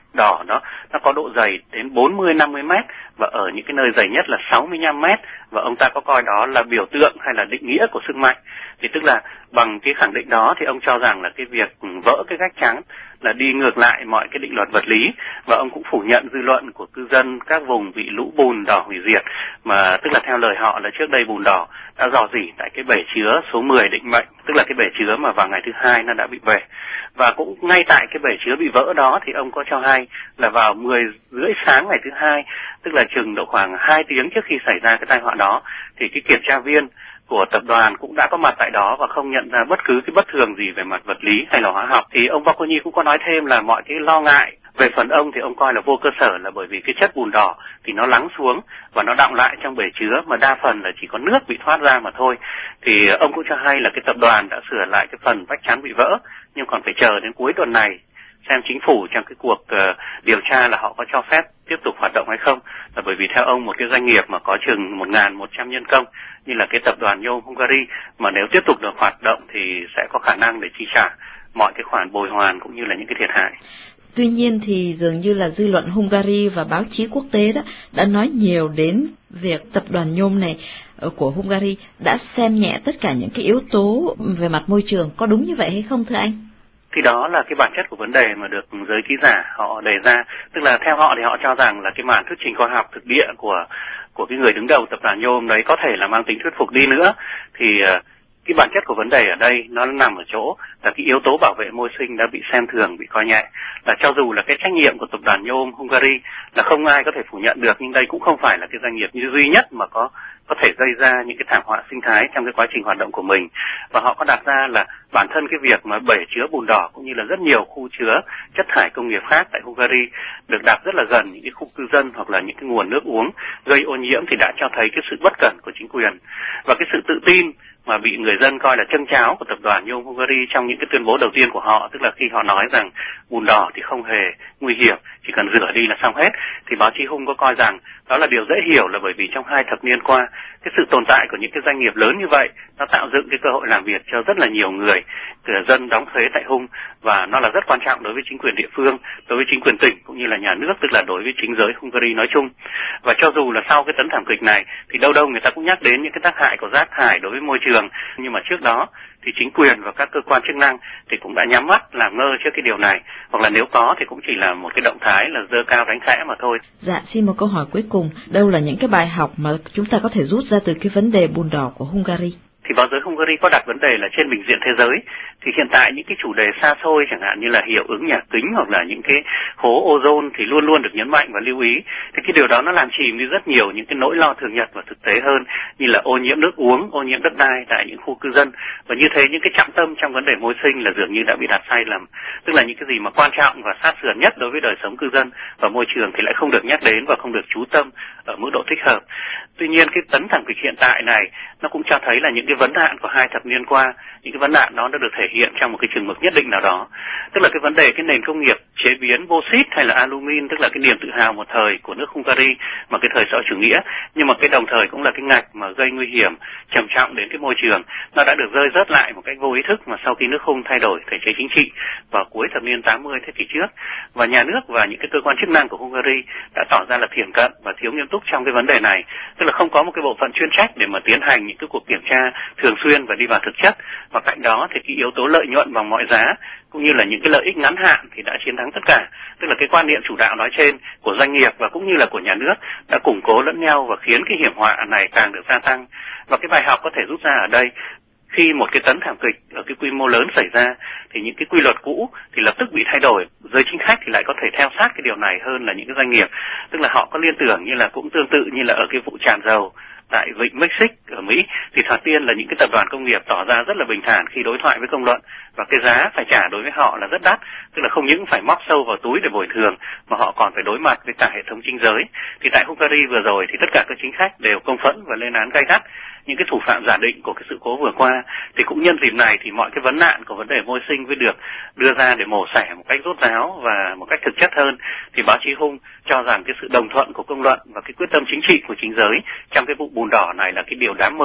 đỏ đó nó có độ dày đến 40-50 mét và ở những cái nơi dày nhất là 65 mét, và ông ta có coi đó là biểu tượng hay là định nghĩa của sức mạnh. Thì tức là bằng cái khẳng định đó thì ông cho rằng là cái việc vỡ cái gác trắng là đi ngược lại mọi cái định luật vật lý, và ông cũng phủ nhận dư luận của cư dân các vùng bị lũ bùn đỏ hủy diệt, mà tức là theo lời họ là trước đây bùn đỏ đã rò rỉ tại cái bể chứa số 10 Định Mệnh, tức là cái bể chứa mà vào ngày thứ Hai nó đã bị bể. Và cũng ngay tại cái bể chứa bị vỡ đó thì ông có cho hay là vào 10:30 sáng ngày thứ Hai, tức là chừng độ khoảng 2 tiếng trước khi xảy ra cái tai họa đó, thì cái kiểm tra viên của tập đoàn cũng đã có mặt tại đó và không nhận ra bất cứ cái bất thường gì về mặt vật lý hay là hóa học. Thì ông Bocconi cũng có nói thêm là mọi cái lo ngại về phần ông thì ông coi là vô cơ sở, là bởi vì cái chất bùn đỏ thì nó lắng xuống và nó đọng lại trong bể chứa, mà đa phần là chỉ có nước bị thoát ra mà thôi. Thì ông cũng cho hay là cái tập đoàn đã sửa lại cái phần vách chắn bị vỡ, nhưng còn phải chờ đến cuối tuần này xem chính phủ trong cái cuộc điều tra là họ có cho phép tiếp tục hoạt động hay không. Là bởi vì theo ông, một cái doanh nghiệp mà có chừng 1.100 nhân công như là cái tập đoàn nhôm Hungary mà nếu tiếp tục được hoạt động thì sẽ có khả năng để chi trả mọi cái khoản bồi hoàn cũng như là những cái thiệt hại. Tuy nhiên thì dường như là dư luận Hungary và báo chí quốc tế đó đã nói nhiều đến việc tập đoàn nhôm này của Hungary đã xem nhẹ tất cả những cái yếu tố về mặt môi trường, có đúng như vậy hay không thưa anh? Thì đó là cái bản chất của vấn đề mà được giới ký giả họ đề ra, tức là theo họ thì họ cho rằng là cái màn thuyết trình khoa học thực địa của cái người đứng đầu tập đoàn nhôm đấy có thể là mang tính thuyết phục đi nữa, thì cái bản chất của vấn đề ở đây nó nằm ở chỗ là cái yếu tố bảo vệ môi sinh đã bị xem thường, bị coi nhẹ. Là cho dù là cái trách nhiệm của tập đoàn nhôm Hungary là không ai có thể phủ nhận được, nhưng đây cũng không phải là cái doanh nghiệp duy nhất mà có thể gây ra những cái thảm họa sinh thái trong cái quá trình hoạt động của mình. Và họ có đặt ra là bản thân cái việc mà bể chứa bùn đỏ cũng như là rất nhiều khu chứa chất thải công nghiệp khác tại Hungary được đặt rất là gần những cái khu cư dân hoặc là những cái nguồn nước uống gây ô nhiễm thì đã cho thấy cái sự bất cẩn của chính quyền và cái sự tự tin mà bị người dân coi là chân cháo của tập đoàn nhôm Hungary trong những cái tuyên bố đầu tiên của họ, tức là khi họ nói rằng bùn đỏ thì không hề nguy hiểm, chỉ cần rửa đi là xong hết, thì báo chí Hung có coi rằng đó là điều dễ hiểu, là bởi vì trong 2 thập niên qua cái sự tồn tại của những cái doanh nghiệp lớn như vậy nó tạo dựng cái cơ hội làm việc cho rất là nhiều người dân đóng thuế tại Hung, và nó là rất quan trọng đối với chính quyền địa phương, đối với chính quyền tỉnh cũng như là nhà nước, tức là đối với chính giới Hungary nói chung. Và cho dù là sau cái tấn thảm kịch này thì đâu đâu người ta cũng nhắc đến những cái tác hại của rác thải đối với môi trường, nhưng mà trước đó thì chính quyền và các cơ quan chức năng thì cũng đã nhắm mắt làm ngơ trước cái điều này, hoặc là nếu có thì cũng chỉ là một cái động thái là giơ cao đánh khẽ mà thôi. Dạ, xin một câu hỏi cuối cùng, đâu là những cái bài học mà chúng ta có thể rút ra từ cái vấn đề bùn đỏ của Hungary? Thì báo giới Hungary có đặt vấn đề là trên bình diện thế giới thì hiện tại những cái chủ đề xa xôi chẳng hạn như là hiệu ứng nhà kính hoặc là những cái hố ozone thì luôn luôn được nhấn mạnh và lưu ý. Thì cái điều đó nó làm chìm đi rất nhiều những cái nỗi lo thường nhật và thực tế hơn, như là ô nhiễm nước uống, ô nhiễm đất đai tại những khu cư dân, và như thế những cái trọng tâm trong vấn đề môi sinh là dường như đã bị đặt sai lầm, tức là những cái gì mà quan trọng và sát sườn nhất đối với đời sống cư dân và môi trường thì lại không được nhắc đến và không được chú tâm ở mức độ thích hợp. Tuy nhiên cái tấn thảm kịch hiện tại này nó cũng cho thấy là những cái vấn nạn của 2 thập niên qua, những cái vấn nạn đó đã được thể hiện trong một cái chừng mực nhất định nào đó. Tức là cái vấn đề cái nền công nghiệp chế biến bauxit hay là alumin, tức là cái niềm tự hào một thời của nước Hungary mà cái thời xã hội chủ nghĩa, nhưng mà cái đồng thời cũng là cái ngạch mà gây nguy hiểm trầm trọng đến cái môi trường, nó đã được rơi rớt lại một cách vô ý thức mà sau khi nước Hung thay đổi thể chế chính trị vào cuối thập niên 80 thế kỷ trước, và nhà nước và những cái cơ quan chức năng của Hungary đã tỏ ra là thiển cận và thiếu nghiêm túc trong cái vấn đề này, tức là không có một cái bộ phận chuyên trách để mà tiến hành những cái cuộc kiểm tra thường xuyên và đi vào thực chất. Và cạnh đó thì cái yếu tố lợi nhuận bằng mọi giá cũng như là những cái lợi ích ngắn hạn thì đã chiến thắng tất cả, tức là cái quan niệm chủ đạo nói trên của doanh nghiệp và cũng như là của nhà nước đã củng cố lẫn nhau và khiến cái hiểm họa này càng được gia tăng. Và cái bài học có thể rút ra ở đây, khi một cái tấn thảm kịch ở cái quy mô lớn xảy ra thì những cái quy luật cũ thì lập tức bị thay đổi, giới chính khách thì lại có thể theo sát cái điều này hơn là những cái doanh nghiệp, tức là họ có liên tưởng như là cũng tương tự như là ở cái vụ tràn dầu tại vịnh Mexico ở Mỹ, thì thoạt tiên là những cái tập đoàn công nghiệp tỏ ra rất là bình thản khi đối thoại với công luận, và cái giá phải trả đối với họ là rất đắt, tức là không những phải móc sâu vào túi để bồi thường mà họ còn phải đối mặt với cả hệ thống chính giới. Thì tại Hungary vừa rồi thì tất cả các chính khách đều công phẫn và lên án gay gắt những cái thủ phạm giả định của cái sự cố vừa qua. Thì cũng nhân dịp này thì mọi cái vấn nạn của vấn đề môi sinh mới được đưa ra để mổ xẻ một cách rốt ráo và một cách thực chất hơn. Thì báo chí Hung cho rằng cái sự đồng thuận của công luận và cái quyết tâm chính trị của chính giới trong cái vụ bùn đỏ này là cái điều đáng mừng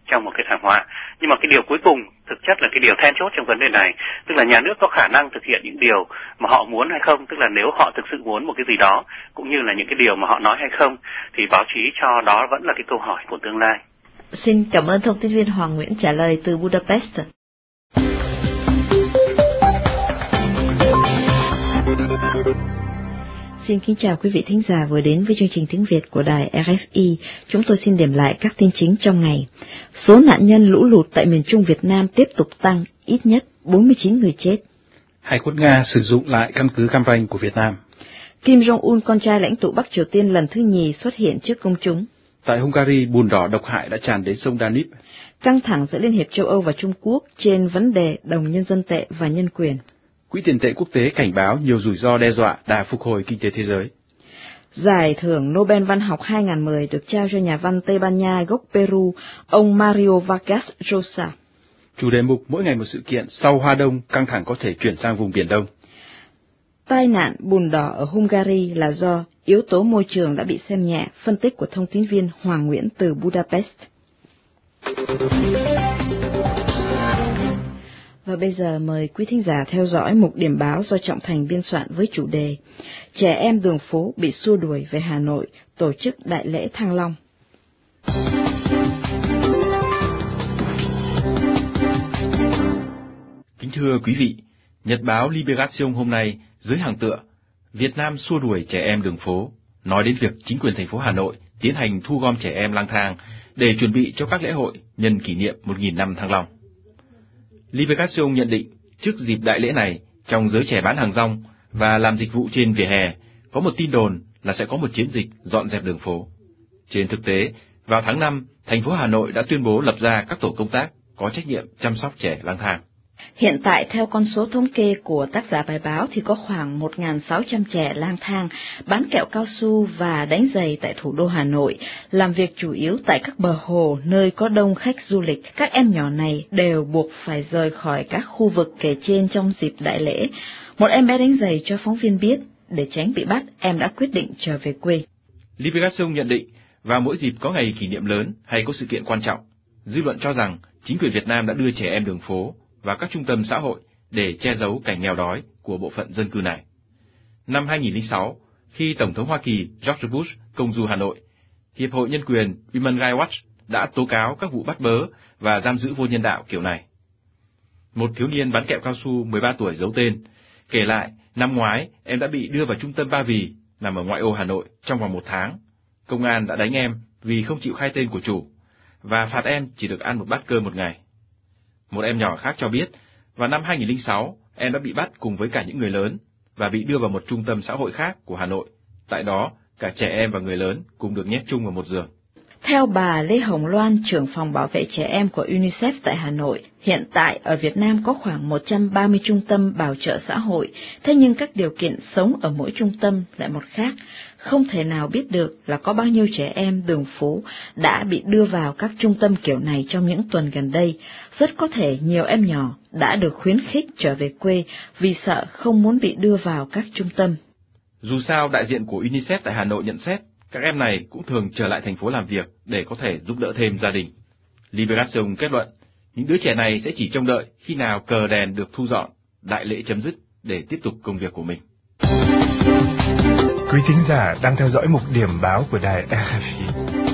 trong một cái thảm họa. Nhưng mà cái điều cuối cùng thực chất là cái điều then chốt trong vấn đề này, tức là nhà nước có khả năng thực hiện những điều mà họ muốn hay không, tức là nếu họ thực sự muốn một cái gì đó, cũng như là những cái điều mà họ nói hay không, thì báo chí cho đó vẫn là cái câu hỏi của tương lai. Xin cảm ơn thông tin viên Hoàng Nguyễn trả lời từ Budapest. Xin kính chào quý vị thính giả vừa đến với chương trình tiếng Việt của đài RFI. Chúng tôi xin điểm lại các tin chính trong ngày. Số nạn nhân lũ lụt tại miền Trung Việt Nam tiếp tục tăng, ít nhất 49 người chết. Hải quân Nga sử dụng lại căn cứ Cam Ranh của Việt Nam. Kim Jong-un, con trai lãnh tụ Bắc Triều Tiên lần thứ nhì xuất hiện trước công chúng. Tại Hungary, bùn đỏ độc hại đã tràn đến sông Danube. Căng thẳng giữa Liên hiệp châu Âu và Trung Quốc trên vấn đề đồng nhân dân tệ và nhân quyền. Quỹ tiền tệ quốc tế cảnh báo nhiều rủi ro đe dọa đà phục hồi kinh tế thế giới. Giải thưởng Nobel văn học 2010 được trao cho nhà văn Tây Ban Nha gốc Peru, ông Mario Vargas Llosa. Chủ đề mục mỗi ngày một sự kiện, sau Hoa Đông, căng thẳng có thể chuyển sang vùng Biển Đông. Tai nạn bùn đỏ ở Hungary là do yếu tố môi trường đã bị xem nhẹ, phân tích của thông tin viên Hoàng Nguyễn từ Budapest. Và bây giờ mời quý thính giả theo dõi mục điểm báo do Trọng Thành biên soạn với chủ đề Trẻ em đường phố bị xua đuổi về Hà Nội, tổ chức đại lễ Thăng Long. Kính thưa quý vị, Nhật báo Libération hôm nay dưới hàng tựa Việt Nam xua đuổi trẻ em đường phố, nói đến việc chính quyền thành phố Hà Nội tiến hành thu gom trẻ em lang thang để chuẩn bị cho các lễ hội nhân kỷ niệm 1.000 năm Thăng Long. Libération nhận định, trước dịp đại lễ này, trong giới trẻ bán hàng rong và làm dịch vụ trên vỉa hè, có một tin đồn là sẽ có một chiến dịch dọn dẹp đường phố. Trên thực tế, vào tháng 5, thành phố Hà Nội đã tuyên bố lập ra các tổ công tác có trách nhiệm chăm sóc trẻ lang thang. Hiện tại, theo con số thống kê của tác giả bài báo thì có khoảng 1.600 trẻ lang thang, bán kẹo cao su và đánh giày tại thủ đô Hà Nội, làm việc chủ yếu tại các bờ hồ nơi có đông khách du lịch. Các em nhỏ này đều buộc phải rời khỏi các khu vực kể trên trong dịp đại lễ. Một em bé đánh giày cho phóng viên biết, để tránh bị bắt, em đã quyết định trở về quê. Libération nhận định, vào mỗi dịp có ngày kỷ niệm lớn hay có sự kiện quan trọng, dư luận cho rằng chính quyền Việt Nam đã đưa trẻ em đường phố và các trung tâm xã hội để che giấu cảnh nghèo đói của bộ phận dân cư này. Năm 2006, khi Tổng thống Hoa Kỳ George Bush công du Hà Nội, Hiệp hội Nhân quyền Human Rights Watch đã tố cáo các vụ bắt bớ và giam giữ vô nhân đạo kiểu này. Một thiếu niên bán kẹo cao su 13 tuổi giấu tên, kể lại năm ngoái em đã bị đưa vào trung tâm Ba Vì, nằm ở ngoại ô Hà Nội trong vòng 1 tháng. Công an đã đánh em vì không chịu khai tên của chủ, và phạt em chỉ được ăn một bát cơm một ngày. Một em nhỏ khác cho biết, vào năm 2006, em đã bị bắt cùng với cả những người lớn và bị đưa vào một trung tâm xã hội khác của Hà Nội. Tại đó, cả trẻ em và người lớn cùng được nhét chung vào một giường. Theo bà Lê Hồng Loan, trưởng phòng bảo vệ trẻ em của UNICEF tại Hà Nội, hiện tại ở Việt Nam có khoảng 130 trung tâm bảo trợ xã hội, thế nhưng các điều kiện sống ở mỗi trung tâm lại một khác. Không thể nào biết được là có bao nhiêu trẻ em đường phố đã bị đưa vào các trung tâm kiểu này trong những tuần gần đây. Rất có thể nhiều em nhỏ đã được khuyến khích trở về quê vì sợ không muốn bị đưa vào các trung tâm. Dù sao, đại diện của UNICEF tại Hà Nội nhận xét, các em này cũng thường trở lại thành phố làm việc để có thể giúp đỡ thêm gia đình. Libération kết luận, những đứa trẻ này sẽ chỉ trông đợi khi nào cờ đèn được thu dọn, đại lễ chấm dứt để tiếp tục công việc của mình. Quý thính giả đang theo dõi mục điểm báo của đài RFI.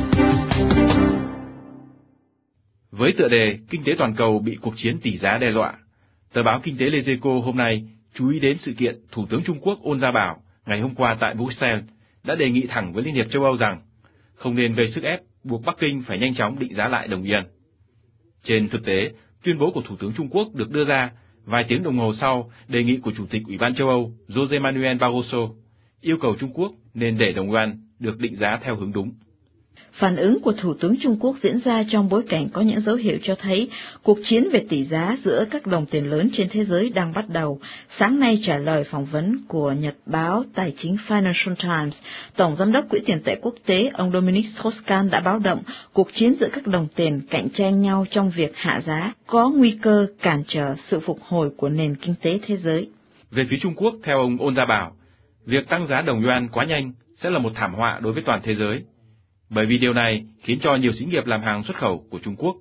Với tựa đề Kinh tế toàn cầu bị cuộc chiến tỷ giá đe dọa, tờ báo Kinh tế Les Echos hôm nay chú ý đến sự kiện Thủ tướng Trung Quốc Ôn Gia Bảo ngày hôm qua tại Bruxelles đã đề nghị thẳng với Liên hiệp châu Âu rằng không nên gây sức ép buộc Bắc Kinh phải nhanh chóng định giá lại đồng yên. Trên thực tế, tuyên bố của Thủ tướng Trung Quốc được đưa ra vài tiếng đồng hồ sau đề nghị của Chủ tịch Ủy ban châu Âu José Manuel Barroso yêu cầu Trung Quốc nên để đồng yuan được định giá theo hướng đúng. Phản ứng của Thủ tướng Trung Quốc diễn ra trong bối cảnh có những dấu hiệu cho thấy cuộc chiến về tỷ giá giữa các đồng tiền lớn trên thế giới đang bắt đầu. Sáng nay trả lời phỏng vấn của nhật báo tài chính Financial Times, Tổng Giám đốc Quỹ tiền tệ quốc tế ông Dominic Strauss-Kahn đã báo động cuộc chiến giữa các đồng tiền cạnh tranh nhau trong việc hạ giá có nguy cơ cản trở sự phục hồi của nền kinh tế thế giới. Về phía Trung Quốc, theo ông Ôn Gia Bảo, việc tăng giá đồng yuan quá nhanh sẽ là một thảm họa đối với toàn thế giới, bởi vì điều này khiến cho nhiều xí nghiệp làm hàng xuất khẩu của Trung Quốc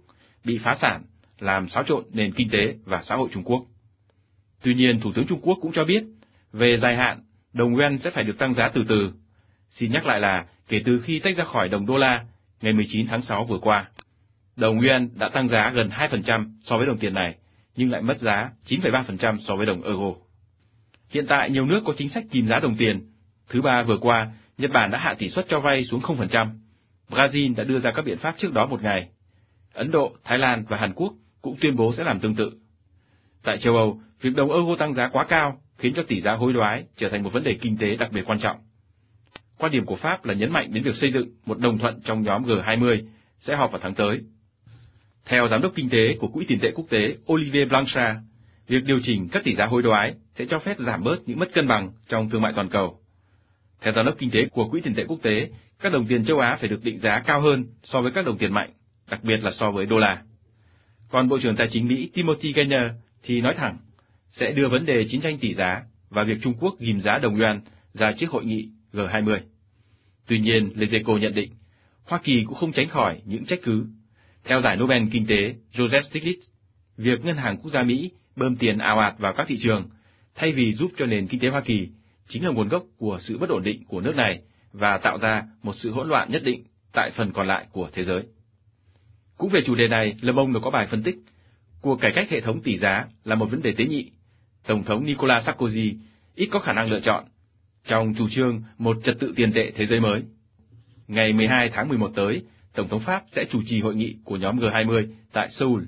bị phá sản, làm xáo trộn nền kinh tế và xã hội Trung Quốc. Tuy nhiên, Thủ tướng Trung Quốc cũng cho biết, về dài hạn, đồng yuan sẽ phải được tăng giá từ từ. Xin nhắc lại là, kể từ khi tách ra khỏi đồng đô la, ngày 19 tháng 6 vừa qua, đồng yuan đã tăng giá gần 2% so với đồng tiền này, nhưng lại mất giá 9,3% so với đồng euro. Hiện tại, nhiều nước có chính sách kìm giá đồng tiền. Thứ Ba vừa qua, Nhật Bản đã hạ tỷ suất cho vay xuống 0%. Brazil đã đưa ra các biện pháp trước đó một ngày. Ấn Độ, Thái Lan và Hàn Quốc cũng tuyên bố sẽ làm tương tự. Tại châu Âu, việc đồng euro tăng giá quá cao khiến cho tỷ giá hối đoái trở thành một vấn đề kinh tế đặc biệt quan trọng. Quan điểm của Pháp là nhấn mạnh đến việc xây dựng một đồng thuận trong nhóm G20 sẽ họp vào tháng tới. Theo Giám đốc Kinh tế của Quỹ tiền tệ quốc tế Olivier Blanchard, việc điều chỉnh các tỷ giá hối đoái sẽ cho phép giảm bớt những mất cân bằng trong thương mại toàn cầu. Theo Giám đốc Kinh tế của Quỹ tiền tệ quốc tế, các đồng tiền châu Á phải được định giá cao hơn so với các đồng tiền mạnh, đặc biệt là so với đô la. Còn Bộ trưởng Tài chính Mỹ Timothy Geithner thì nói thẳng sẽ đưa vấn đề chiến tranh tỷ giá và việc Trung Quốc ghim giá đồng yuan ra trước hội nghị G20. Tuy nhiên, Lezeco nhận định, Hoa Kỳ cũng không tránh khỏi những trách cứ. Theo giải Nobel Kinh tế Joseph Stiglitz, việc Ngân hàng Quốc gia Mỹ bơm tiền ào ạt vào các thị trường thay vì giúp cho nền kinh tế Hoa Kỳ chính là nguồn gốc của sự bất ổn định của nước này và tạo ra một sự hỗn loạn nhất định tại phần còn lại của thế giới. Cũng về chủ đề này, Le Monde có bài phân tích, cuộc cải cách hệ thống tỷ giá là một vấn đề tế nhị. Tổng thống Nicolas Sarkozy ít có khả năng lựa chọn trong chủ trương một trật tự tiền tệ thế giới mới. Ngày 12 tháng 11 tới, Tổng thống Pháp sẽ chủ trì hội nghị của nhóm G20 tại Seoul.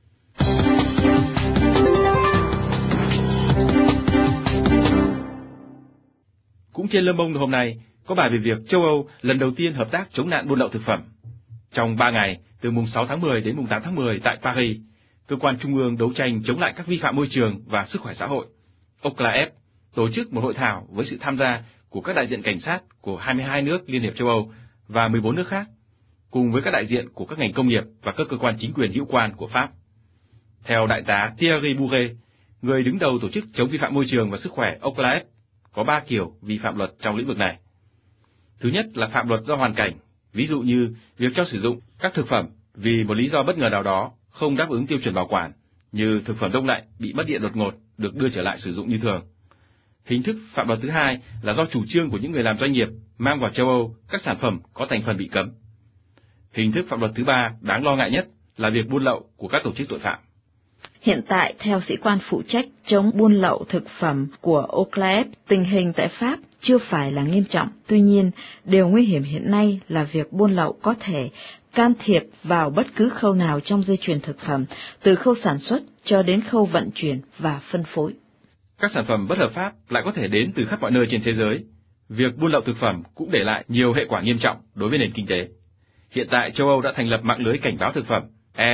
Cũng trên Le Monde hôm nay, có bài về việc châu Âu lần đầu tiên hợp tác chống nạn buôn lậu thực phẩm. Trong 3 ngày, từ mùng 6 tháng 10 đến mùng 8 tháng 10 tại Paris, Cơ quan Trung ương đấu tranh chống lại các vi phạm môi trường và sức khỏe xã hội, OCLAF, tổ chức một hội thảo với sự tham gia của các đại diện cảnh sát của 22 nước Liên hiệp châu Âu và 14 nước khác, cùng với các đại diện của các ngành công nghiệp và các cơ quan chính quyền hữu quan của Pháp. Theo đại tá Thierry Bourret, người đứng đầu tổ chức chống vi phạm môi trường và sức khỏe OCLAF, có 3 kiểu vi phạm luật trong lĩnh vực này. Thứ nhất là phạm luật do hoàn cảnh, ví dụ như việc cho sử dụng các thực phẩm vì một lý do bất ngờ nào đó không đáp ứng tiêu chuẩn bảo quản, như thực phẩm đông lạnh bị mất điện đột ngột được đưa trở lại sử dụng như thường. Hình thức phạm luật thứ hai là do chủ trương của những người làm doanh nghiệp mang vào châu Âu các sản phẩm có thành phần bị cấm. Hình thức phạm luật thứ ba đáng lo ngại nhất là việc buôn lậu của các tổ chức tội phạm. Hiện tại, theo sĩ quan phụ trách chống buôn lậu thực phẩm của OCLAF, tình hình tại Pháp chưa phải là nghiêm trọng. Tuy nhiên, điều nguy hiểm hiện nay là việc buôn lậu có thể can thiệp vào bất cứ khâu nào trong dây chuyền thực phẩm, từ khâu sản xuất cho đến khâu vận chuyển và phân phối. Các sản phẩm bất hợp pháp lại có thể đến từ khắp mọi nơi trên thế giới. Việc buôn lậu thực phẩm cũng để lại nhiều hệ quả nghiêm trọng đối với nền kinh tế. Hiện tại, châu Âu đã thành lập mạng lưới cảnh báo thực phẩm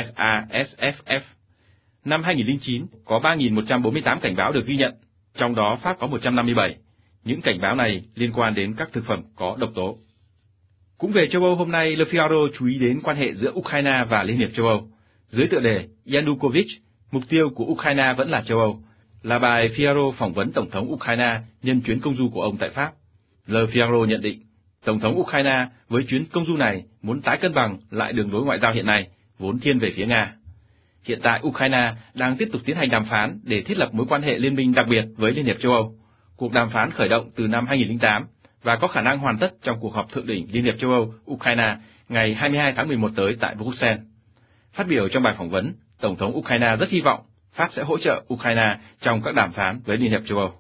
EASFF. Năm 2009, có 3.148 cảnh báo được ghi nhận, trong đó Pháp có 157. Những cảnh báo này liên quan đến các thực phẩm có độc tố. Cũng về châu Âu hôm nay, Le Figaro chú ý đến quan hệ giữa Ukraine và Liên hiệp châu Âu. Dưới tựa đề Yanukovych, mục tiêu của Ukraine vẫn là châu Âu, là bài Figaro phỏng vấn Tổng thống Ukraine nhân chuyến công du của ông tại Pháp. Le Figaro nhận định, Tổng thống Ukraine với chuyến công du này muốn tái cân bằng lại đường lối ngoại giao hiện nay, vốn thiên về phía Nga. Hiện tại, Ukraine đang tiếp tục tiến hành đàm phán để thiết lập mối quan hệ liên minh đặc biệt với Liên hiệp châu Âu. Cuộc đàm phán khởi động từ năm 2008 và có khả năng hoàn tất trong cuộc họp thượng đỉnh Liên hiệp châu Âu-Ukraine ngày 22 tháng 11 tới tại Bruxelles. Phát biểu trong bài phỏng vấn, Tổng thống Ukraine rất hy vọng Pháp sẽ hỗ trợ Ukraine trong các đàm phán với Liên hiệp châu Âu.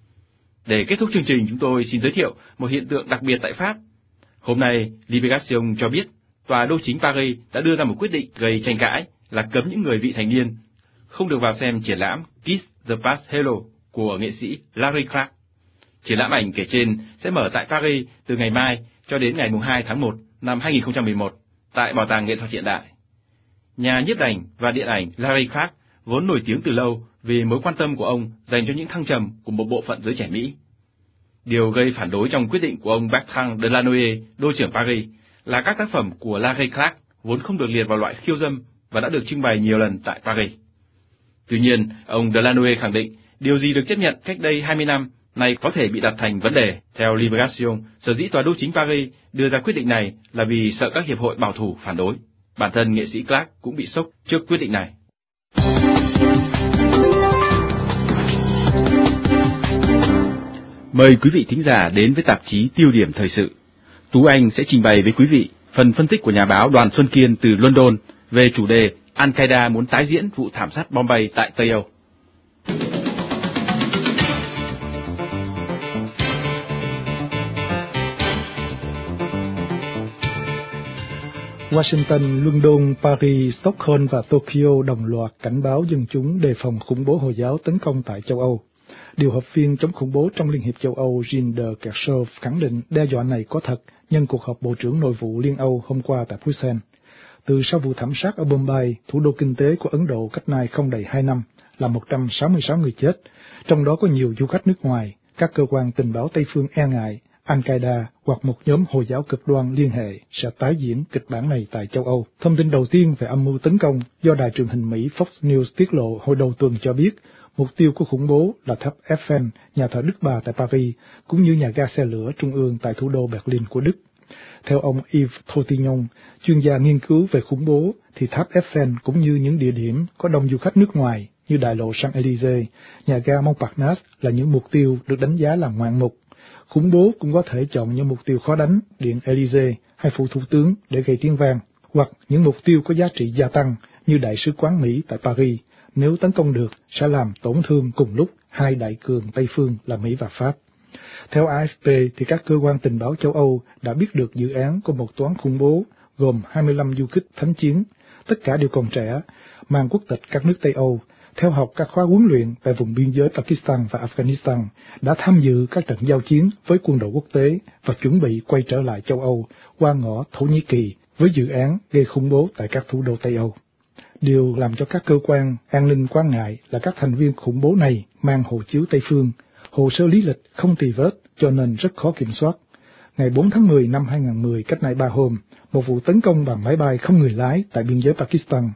Để kết thúc chương trình, chúng tôi xin giới thiệu một hiện tượng đặc biệt tại Pháp. Hôm nay, Libération cho biết, Tòa đô chính Paris đã đưa ra một quyết định gây tranh cãi là cấm những người vị thành niên không được vào xem triển lãm Kiss the Past Hello của nghệ sĩ Larry Clark. Triển lãm ảnh kể trên sẽ mở tại Paris từ ngày mai cho đến ngày 2 tháng 1 năm 2011 tại Bảo tàng Nghệ thuật Hiện đại. Nhà nhiếp ảnh và điện ảnh Larry Clark vốn nổi tiếng từ lâu vì mối quan tâm của ông dành cho những thăng trầm của một bộ phận giới trẻ Mỹ. Điều gây phản đối trong quyết định của ông Bertrand Delanoë, đô trưởng Paris, là các tác phẩm của Larry Clark vốn không được liệt vào loại khiêu dâm và đã được trưng bày nhiều lần tại Paris. Tuy nhiên, ông Delanoë khẳng định điều gì được chấp nhận cách đây 20 năm nay có thể bị đặt thành vấn đề. Theo Libération, sở dĩ Tòa đô chính Paris đưa ra quyết định này là vì sợ các hiệp hội bảo thủ phản đối. Bản thân nghệ sĩ Clark cũng bị sốc trước quyết định này. Mời quý vị thính giả đến với tạp chí Tiêu điểm thời sự. Tú Anh sẽ trình bày với quý vị phần phân tích của nhà báo Đoàn Xuân Kiên từ London về chủ đề Al-Qaeda muốn tái diễn vụ thảm sát bom bay tại Tây Âu. Washington, London, Paris, Stockholm và Tokyo đồng loạt cảnh báo dân chúng đề phòng khủng bố Hồi giáo tấn công tại châu Âu. Điều hợp viên chống khủng bố trong Liên hiệp châu Âu Jean de Kerchove khẳng định đe dọa này có thật nhân cuộc họp Bộ trưởng Nội vụ Liên Âu hôm qua tại Bruxelles. Từ sau vụ thảm sát ở Bombay, thủ đô kinh tế của Ấn Độ cách nay không đầy 2 năm, là 166 người chết, trong đó có nhiều du khách nước ngoài. Các cơ quan tình báo Tây phương e ngại Al-Qaeda hoặc một nhóm Hồi giáo cực đoan liên hệ sẽ tái diễn kịch bản này tại châu Âu. Thông tin đầu tiên về âm mưu tấn công do đài truyền hình Mỹ Fox News tiết lộ hồi đầu tuần cho biết mục tiêu của khủng bố là tháp Eiffel, nhà thờ Đức Bà tại Paris, cũng như nhà ga xe lửa trung ương tại thủ đô Berlin của Đức. Theo ông Yves Tottignon, chuyên gia nghiên cứu về khủng bố, thì tháp Eiffel cũng như những địa điểm có đông du khách nước ngoài như đại lộ Champs-Élysées, nhà ga Montparnasse là những mục tiêu được đánh giá là ngoạn mục. Khủng bố cũng có thể chọn những mục tiêu khó đánh, Điện Élysée hay phủ thủ tướng để gây tiếng vang, hoặc những mục tiêu có giá trị gia tăng như Đại sứ quán Mỹ tại Paris, nếu tấn công được sẽ làm tổn thương cùng lúc hai đại cường Tây phương là Mỹ và Pháp. Theo AFP thì các cơ quan tình báo châu Âu đã biết được dự án của một toán khủng bố gồm 25 du kích thánh chiến, tất cả đều còn trẻ, mang quốc tịch các nước Tây Âu, theo học các khóa huấn luyện tại vùng biên giới Pakistan và Afghanistan, đã tham dự các trận giao chiến với quân đội quốc tế và chuẩn bị quay trở lại châu Âu qua ngõ Thổ Nhĩ Kỳ với dự án gây khủng bố tại các thủ đô Tây Âu. Điều làm cho các cơ quan an ninh quan ngại là các thành viên khủng bố này mang hộ chiếu Tây phương, hồ sơ lý lịch không tì vết cho nên rất khó kiểm soát. Ngày 4 tháng 10 năm 2010, cách nay 3 hôm, một vụ tấn công bằng máy bay không người lái tại biên giới Pakistan.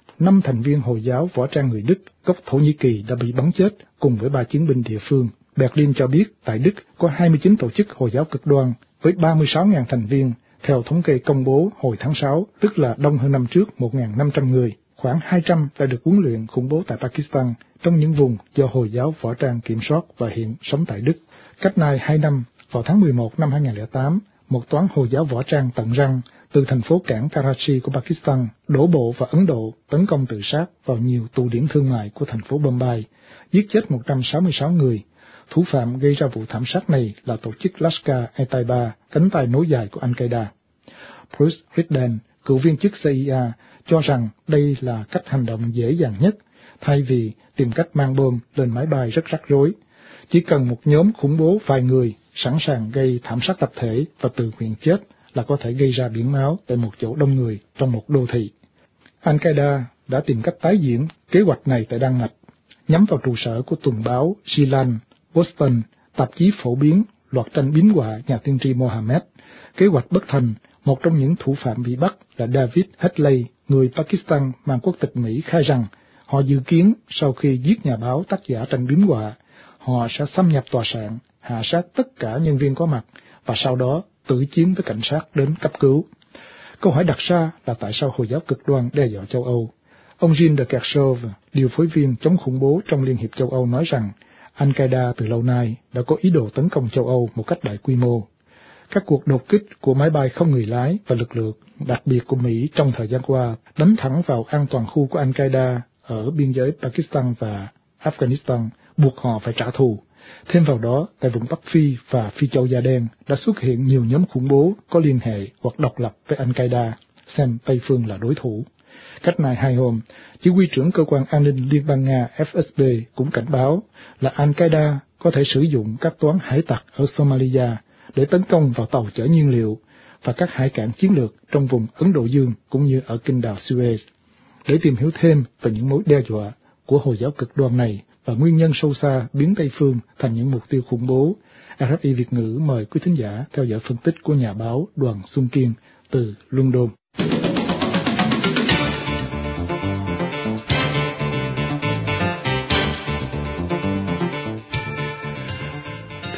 5 thành viên Hồi giáo võ trang người Đức gốc Thổ Nhĩ Kỳ đã bị bắn chết cùng với 3 chiến binh địa phương. Berlin cho biết tại Đức có 29 tổ chức Hồi giáo cực đoan với 36.000 thành viên, theo thống kê công bố hồi tháng 6, tức là đông hơn năm trước 1.500 người. Khoảng 200 đã được huấn luyện khủng bố tại Pakistan trong những vùng do Hồi giáo võ trang kiểm soát và hiện sống tại Đức. Cách nay 2 năm, vào tháng 11 năm 2008, một toán Hồi giáo võ trang tận răng từ thành phố cảng Karachi của Pakistan đổ bộ vào Ấn Độ, tấn công tự sát vào nhiều tụ điểm thương mại của thành phố Bombay, giết chết 166 người. Thủ phạm gây ra vụ thảm sát này là tổ chức Lashkar-e-Taiba, cánh tay nối dài của Al-Qaeda. Bruce Ridden, cựu viên chức CIA, cho rằng đây là cách hành động dễ dàng nhất, thay vì tìm cách mang bom lên máy bay rất rắc rối. Chỉ cần một nhóm khủng bố vài người sẵn sàng gây thảm sát tập thể và tự nguyện chết là có thể gây ra biển máu tại một chỗ đông người trong một đô thị. Al-Qaeda đã tìm cách tái diễn kế hoạch này tại Đan Mạch, nhắm vào trụ sở của tuần báo Zilan, Boston, tạp chí phổ biến loạt tranh biếm họa nhà tiên tri Mohammed. Kế hoạch bất thành, một trong những thủ phạm bị bắt là David Hadley, người Pakistan mang quốc tịch Mỹ, khai rằng họ dự kiến sau khi giết nhà báo tác giả tranh biếm họa, họ sẽ xâm nhập tòa soạn, hạ sát tất cả nhân viên có mặt và sau đó tự chiến với cảnh sát đến cấp cứu. Câu hỏi đặt ra là tại sao Hồi giáo cực đoan đe dọa châu Âu? Ông Jean de Kerchove, điều phối viên chống khủng bố trong Liên hiệp châu Âu nói rằng Al-Qaeda từ lâu nay đã có ý đồ tấn công châu Âu một cách đại quy mô. Các cuộc đột kích của máy bay không người lái và lực lượng đặc biệt của Mỹ trong thời gian qua đánh thẳng vào an toàn khu của Al-Qaeda ở biên giới Pakistan và Afghanistan, buộc họ phải trả thù. Thêm vào đó, tại vùng Bắc Phi và Phi Châu Da Đen đã xuất hiện nhiều nhóm khủng bố có liên hệ hoặc độc lập với Al-Qaeda, xem Tây phương là đối thủ. Cách này 2 hôm, chỉ huy trưởng cơ quan an ninh Liên bang Nga FSB cũng cảnh báo là Al-Qaeda có thể sử dụng các toán hải tặc ở Somalia để tấn công vào tàu chở nhiên liệu và các hải cảng chiến lược trong vùng Ấn Độ Dương cũng như ở kinh đảo Suez. Để tìm hiểu thêm về những mối đe dọa của Hồi giáo cực đoan này và nguyên nhân sâu xa biến Tây phương thành những mục tiêu khủng bố, RFI Việt ngữ mời quý thính giả theo dõi phân tích của nhà báo Đoàn Xuân Kiên từ London.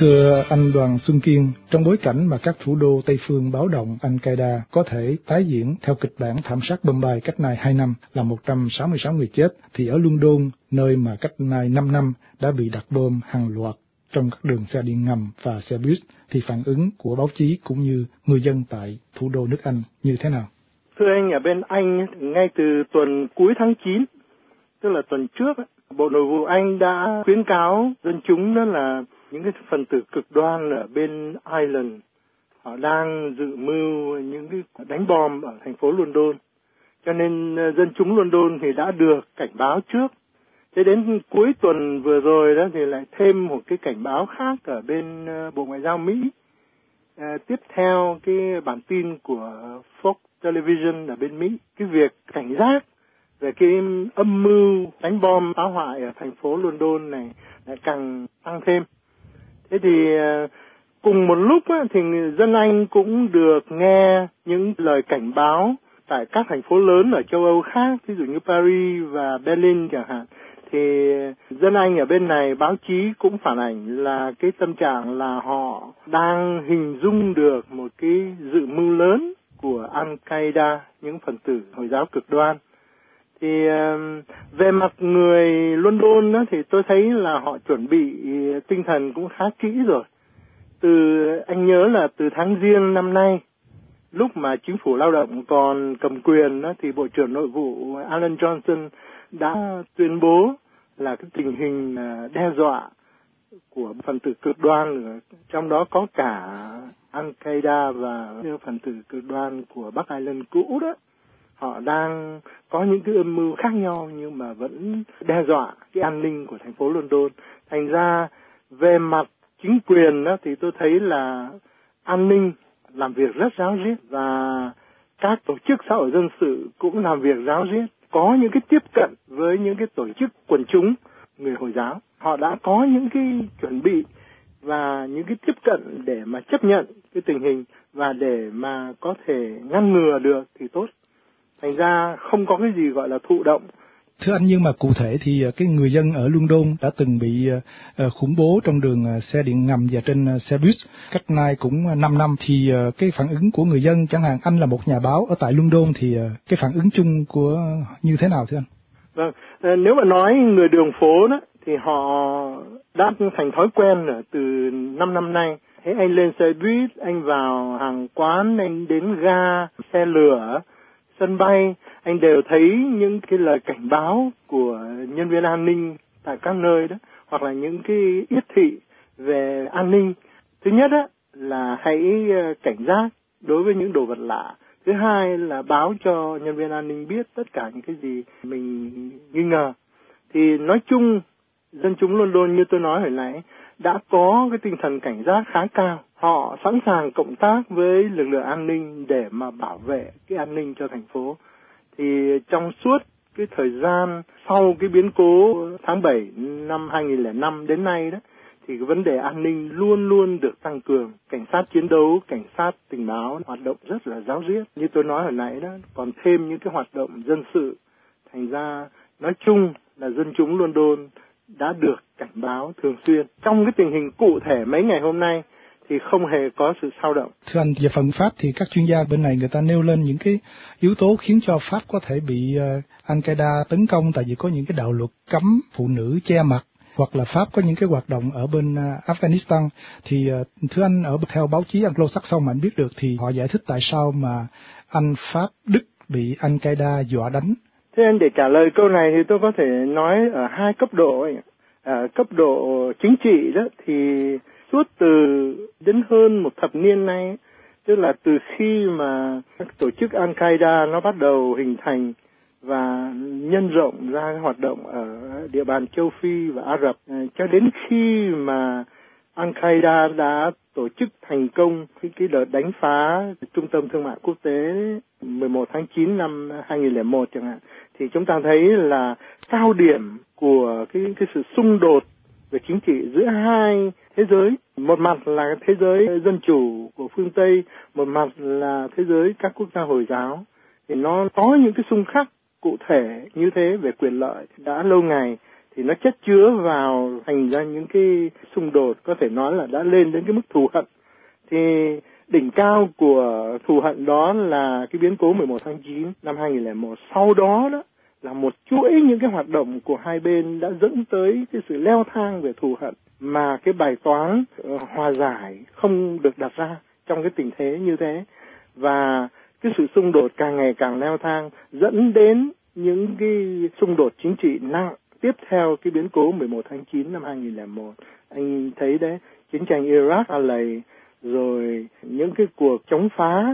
Thưa anh Đoàn Xuân Kiên, trong bối cảnh mà các thủ đô Tây phương báo động Al-Qaeda có thể tái diễn theo kịch bản thảm sát Bombay cách nay 2 năm là 166 người chết, thì ở London, nơi mà cách nay 5 năm đã bị đặt bom hàng loạt trong các đường xe điện ngầm và xe buýt, thì phản ứng của báo chí cũng như người dân tại thủ đô nước Anh như thế nào? Thưa anh, ở bên Anh, ngay từ tuần cuối tháng 9, tức là tuần trước, Bộ Nội vụ Anh đã khuyến cáo dân chúng đó là những cái phần tử cực đoan ở bên Ireland, họ đang dự mưu những cái đánh bom ở thành phố London. Cho nên dân chúng London thì đã được cảnh báo trước. Thế đến cuối tuần vừa rồi đó thì lại thêm một cái cảnh báo khác ở bên Bộ Ngoại giao Mỹ. Tiếp theo cái bản tin của Fox Television ở bên Mỹ, cái việc cảnh giác về cái âm mưu đánh bom phá hoại ở thành phố London này lại càng tăng thêm. Thế thì cùng một lúc thì dân Anh cũng được nghe những lời cảnh báo tại các thành phố lớn ở châu Âu khác, ví dụ như Paris và Berlin chẳng hạn. Thì dân Anh ở bên này, báo chí cũng phản ảnh là cái tâm trạng là họ đang hình dung được một cái dự mưu lớn của Al-Qaeda, những phần tử Hồi giáo cực đoan. Thì về mặt người London đó, thì tôi thấy là họ chuẩn bị tinh thần cũng khá kỹ rồi. Anh nhớ là từ tháng Giêng năm nay, lúc mà chính phủ lao động còn cầm quyền đó, thì Bộ trưởng Nội vụ Alan Johnson đã tuyên bố là cái tình hình đe dọa của phần tử cực đoan, trong đó có cả Al-Qaeda và phần tử cực đoan của Bắc Ireland cũ đó. Họ đang có những cái âm mưu khác nhau nhưng mà vẫn đe dọa cái an ninh của thành phố London. Thành ra về mặt chính quyền đó, thì tôi thấy là an ninh làm việc rất ráo riết và các tổ chức xã hội dân sự cũng làm việc ráo riết. Có những cái tiếp cận với những cái tổ chức quần chúng người Hồi giáo. Họ đã có những cái chuẩn bị và những cái tiếp cận để mà chấp nhận cái tình hình và để mà có thể ngăn ngừa được thì tốt. Thành ra không có cái gì gọi là thụ động. Thưa anh, nhưng mà cụ thể thì cái người dân ở London đã từng bị khủng bố trong đường xe điện ngầm và trên xe buýt cách nay cũng 5 năm, thì cái phản ứng của người dân, chẳng hạn anh là một nhà báo ở tại London, thì cái phản ứng chung của như thế nào thưa anh? Vâng, nếu mà nói người đường phố đó thì họ đã thành thói quen từ 5 năm nay. Thế anh lên xe buýt, anh vào hàng quán, anh đến ga, xe lửa, sân bay, anh đều thấy những cái lời cảnh báo của nhân viên an ninh tại các nơi đó, hoặc là những cái yết thị về an ninh. Thứ nhất á, là hãy cảnh giác đối với những đồ vật lạ. Thứ hai là báo cho nhân viên an ninh biết tất cả những cái gì mình nghi ngờ. Thì nói chung, dân chúng London như tôi nói hồi nãy đã có cái tinh thần cảnh giác khá cao. Họ sẵn sàng cộng tác với lực lượng an ninh để mà bảo vệ cái an ninh cho thành phố. Thì trong suốt cái thời gian sau cái biến cố tháng 7 năm 2005 đến nay đó, thì cái vấn đề an ninh luôn luôn được tăng cường. Cảnh sát chiến đấu, cảnh sát tình báo hoạt động rất là ráo riết. Như tôi nói hồi nãy đó, còn thêm những cái hoạt động dân sự. Thành ra nói chung là dân chúng London đã được cảnh báo thường xuyên. Trong cái tình hình cụ thể mấy ngày hôm nay thì không hề có sự xao động. Thưa anh, về phần Pháp thì các chuyên gia bên này người ta nêu lên những cái yếu tố khiến cho Pháp có thể bị Al-Qaeda tấn công, tại vì có những cái đạo luật cấm phụ nữ che mặt, hoặc là Pháp có những cái hoạt động ở bên Afghanistan. Thì thưa anh, theo báo chí Anglo-Saxon mà anh biết được, thì họ giải thích tại sao mà Anh, Pháp, Đức bị Al-Qaeda dọa đánh. Thế anh, để trả lời câu này thì tôi có thể nói ở hai cấp độ. Ở cấp độ chính trị đó thì suốt từ đến hơn một thập niên nay, tức là từ khi mà các tổ chức Al-Qaeda nó bắt đầu hình thành và nhân rộng ra hoạt động ở địa bàn châu Phi và Ả Rập, cho đến khi mà Al-Qaeda đã tổ chức thành công cái đợt đánh phá trung tâm thương mại quốc tế 11 tháng 9 năm 2001 chẳng hạn, thì chúng ta thấy là cao điểm của cái sự xung đột về chính trị giữa hai thế giới. Một mặt là thế giới dân chủ của phương Tây, một mặt là thế giới các quốc gia Hồi giáo. Thì nó có những cái xung khắc cụ thể như thế về quyền lợi đã lâu ngày. thì nó chất chứa vào thành ra những cái xung đột có thể nói là đã lên đến cái mức thù hận. Thì đỉnh cao của thù hận đó là cái biến cố 11 tháng 9 năm 2001. Sau đó đó là một chuỗi những cái hoạt động của hai bên đã dẫn tới cái sự leo thang về thù hận, mà cái bài toán hòa giải không được đặt ra trong cái tình thế như thế. Và cái sự xung đột càng ngày càng leo thang dẫn đến những cái xung đột chính trị nặng tiếp theo cái biến cố 11 tháng 9 năm 2001. Anh thấy đấy, chiến tranh Iraq này, rồi những cái cuộc chống phá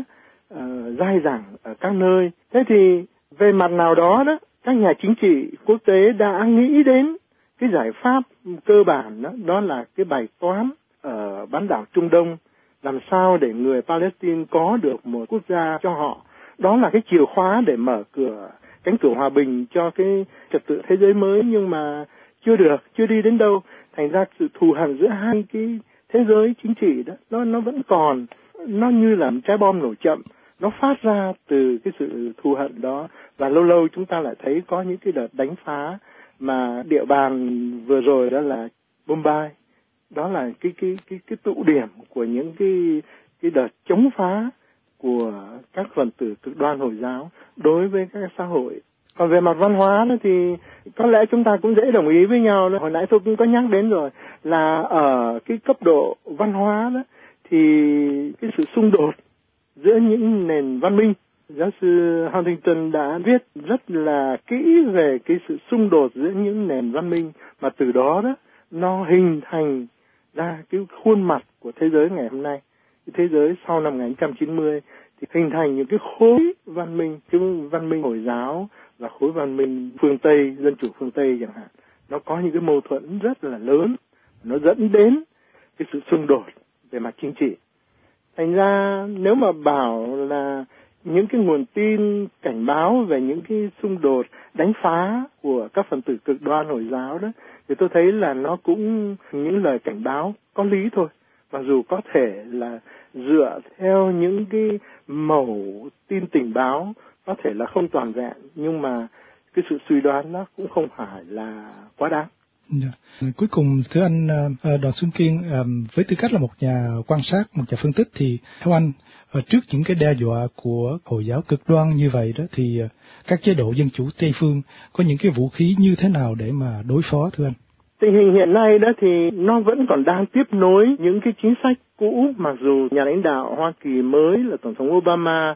dai dẳng ở các nơi. Thế thì về mặt nào đó đó, các nhà chính trị quốc tế đã nghĩ đến cái giải pháp cơ bản đó, đó là cái bài toán ở bán đảo Trung Đông, làm sao để người Palestine có được một quốc gia cho họ. Đó là cái chìa khóa để mở cánh cửa hòa bình cho cái trật tự thế giới mới, nhưng mà chưa đi đến đâu. Thành ra sự thù hằn giữa hai cái thế giới chính trị đó, nó vẫn còn, nó như là một trái bom nổ chậm, nó phát ra từ cái sự thù hận đó. Và lâu lâu chúng ta lại thấy có những cái đợt đánh phá, mà địa bàn vừa rồi đó là Mumbai, đó là cái tụ điểm của những cái đợt chống phá của các phần tử cực đoan Hồi giáo đối với các xã hội. Còn về mặt văn hóa đó thì có lẽ chúng ta cũng dễ đồng ý với nhau đó. Hồi nãy tôi cũng có nhắc đến rồi, là ở cái cấp độ văn hóa đó thì cái sự xung đột giữa những nền văn minh, giáo sư Huntington đã viết rất là kỹ về cái sự xung đột giữa những nền văn minh, mà từ đó nó hình thành ra cái khuôn mặt của thế giới ngày hôm nay. Cái thế giới sau năm 1990 thì hình thành những cái khối văn minh, cái văn minh Hồi giáo và khối văn minh phương Tây, dân chủ phương Tây chẳng hạn. Nó có những cái mâu thuẫn rất là lớn, nó dẫn đến cái sự xung đột về mặt chính trị. Thành ra nếu mà bảo là những cái nguồn tin cảnh báo về những cái xung đột đánh phá của các phần tử cực đoan Hồi giáo đó, thì tôi thấy là nó cũng những lời cảnh báo có lý thôi. Mặc dù có thể là dựa theo những cái mẩu tin tình báo có thể là không toàn vẹn, nhưng mà cái sự suy đoán nó cũng không phải là quá đáng. Yeah. Cuối cùng, thưa anh Đoàn Xuân Kiên, với tư cách là một nhà quan sát, một nhà phân tích, thì theo anh, trước những cái đe dọa của Hồi giáo cực đoan như vậy đó, thì các chế độ dân chủ Tây phương có những cái vũ khí như thế nào để mà đối phó, thưa anh? Tình hình hiện nay đó thì nó vẫn còn đang tiếp nối những cái chính sách cũ, mặc dù nhà lãnh đạo Hoa Kỳ mới là Tổng thống Obama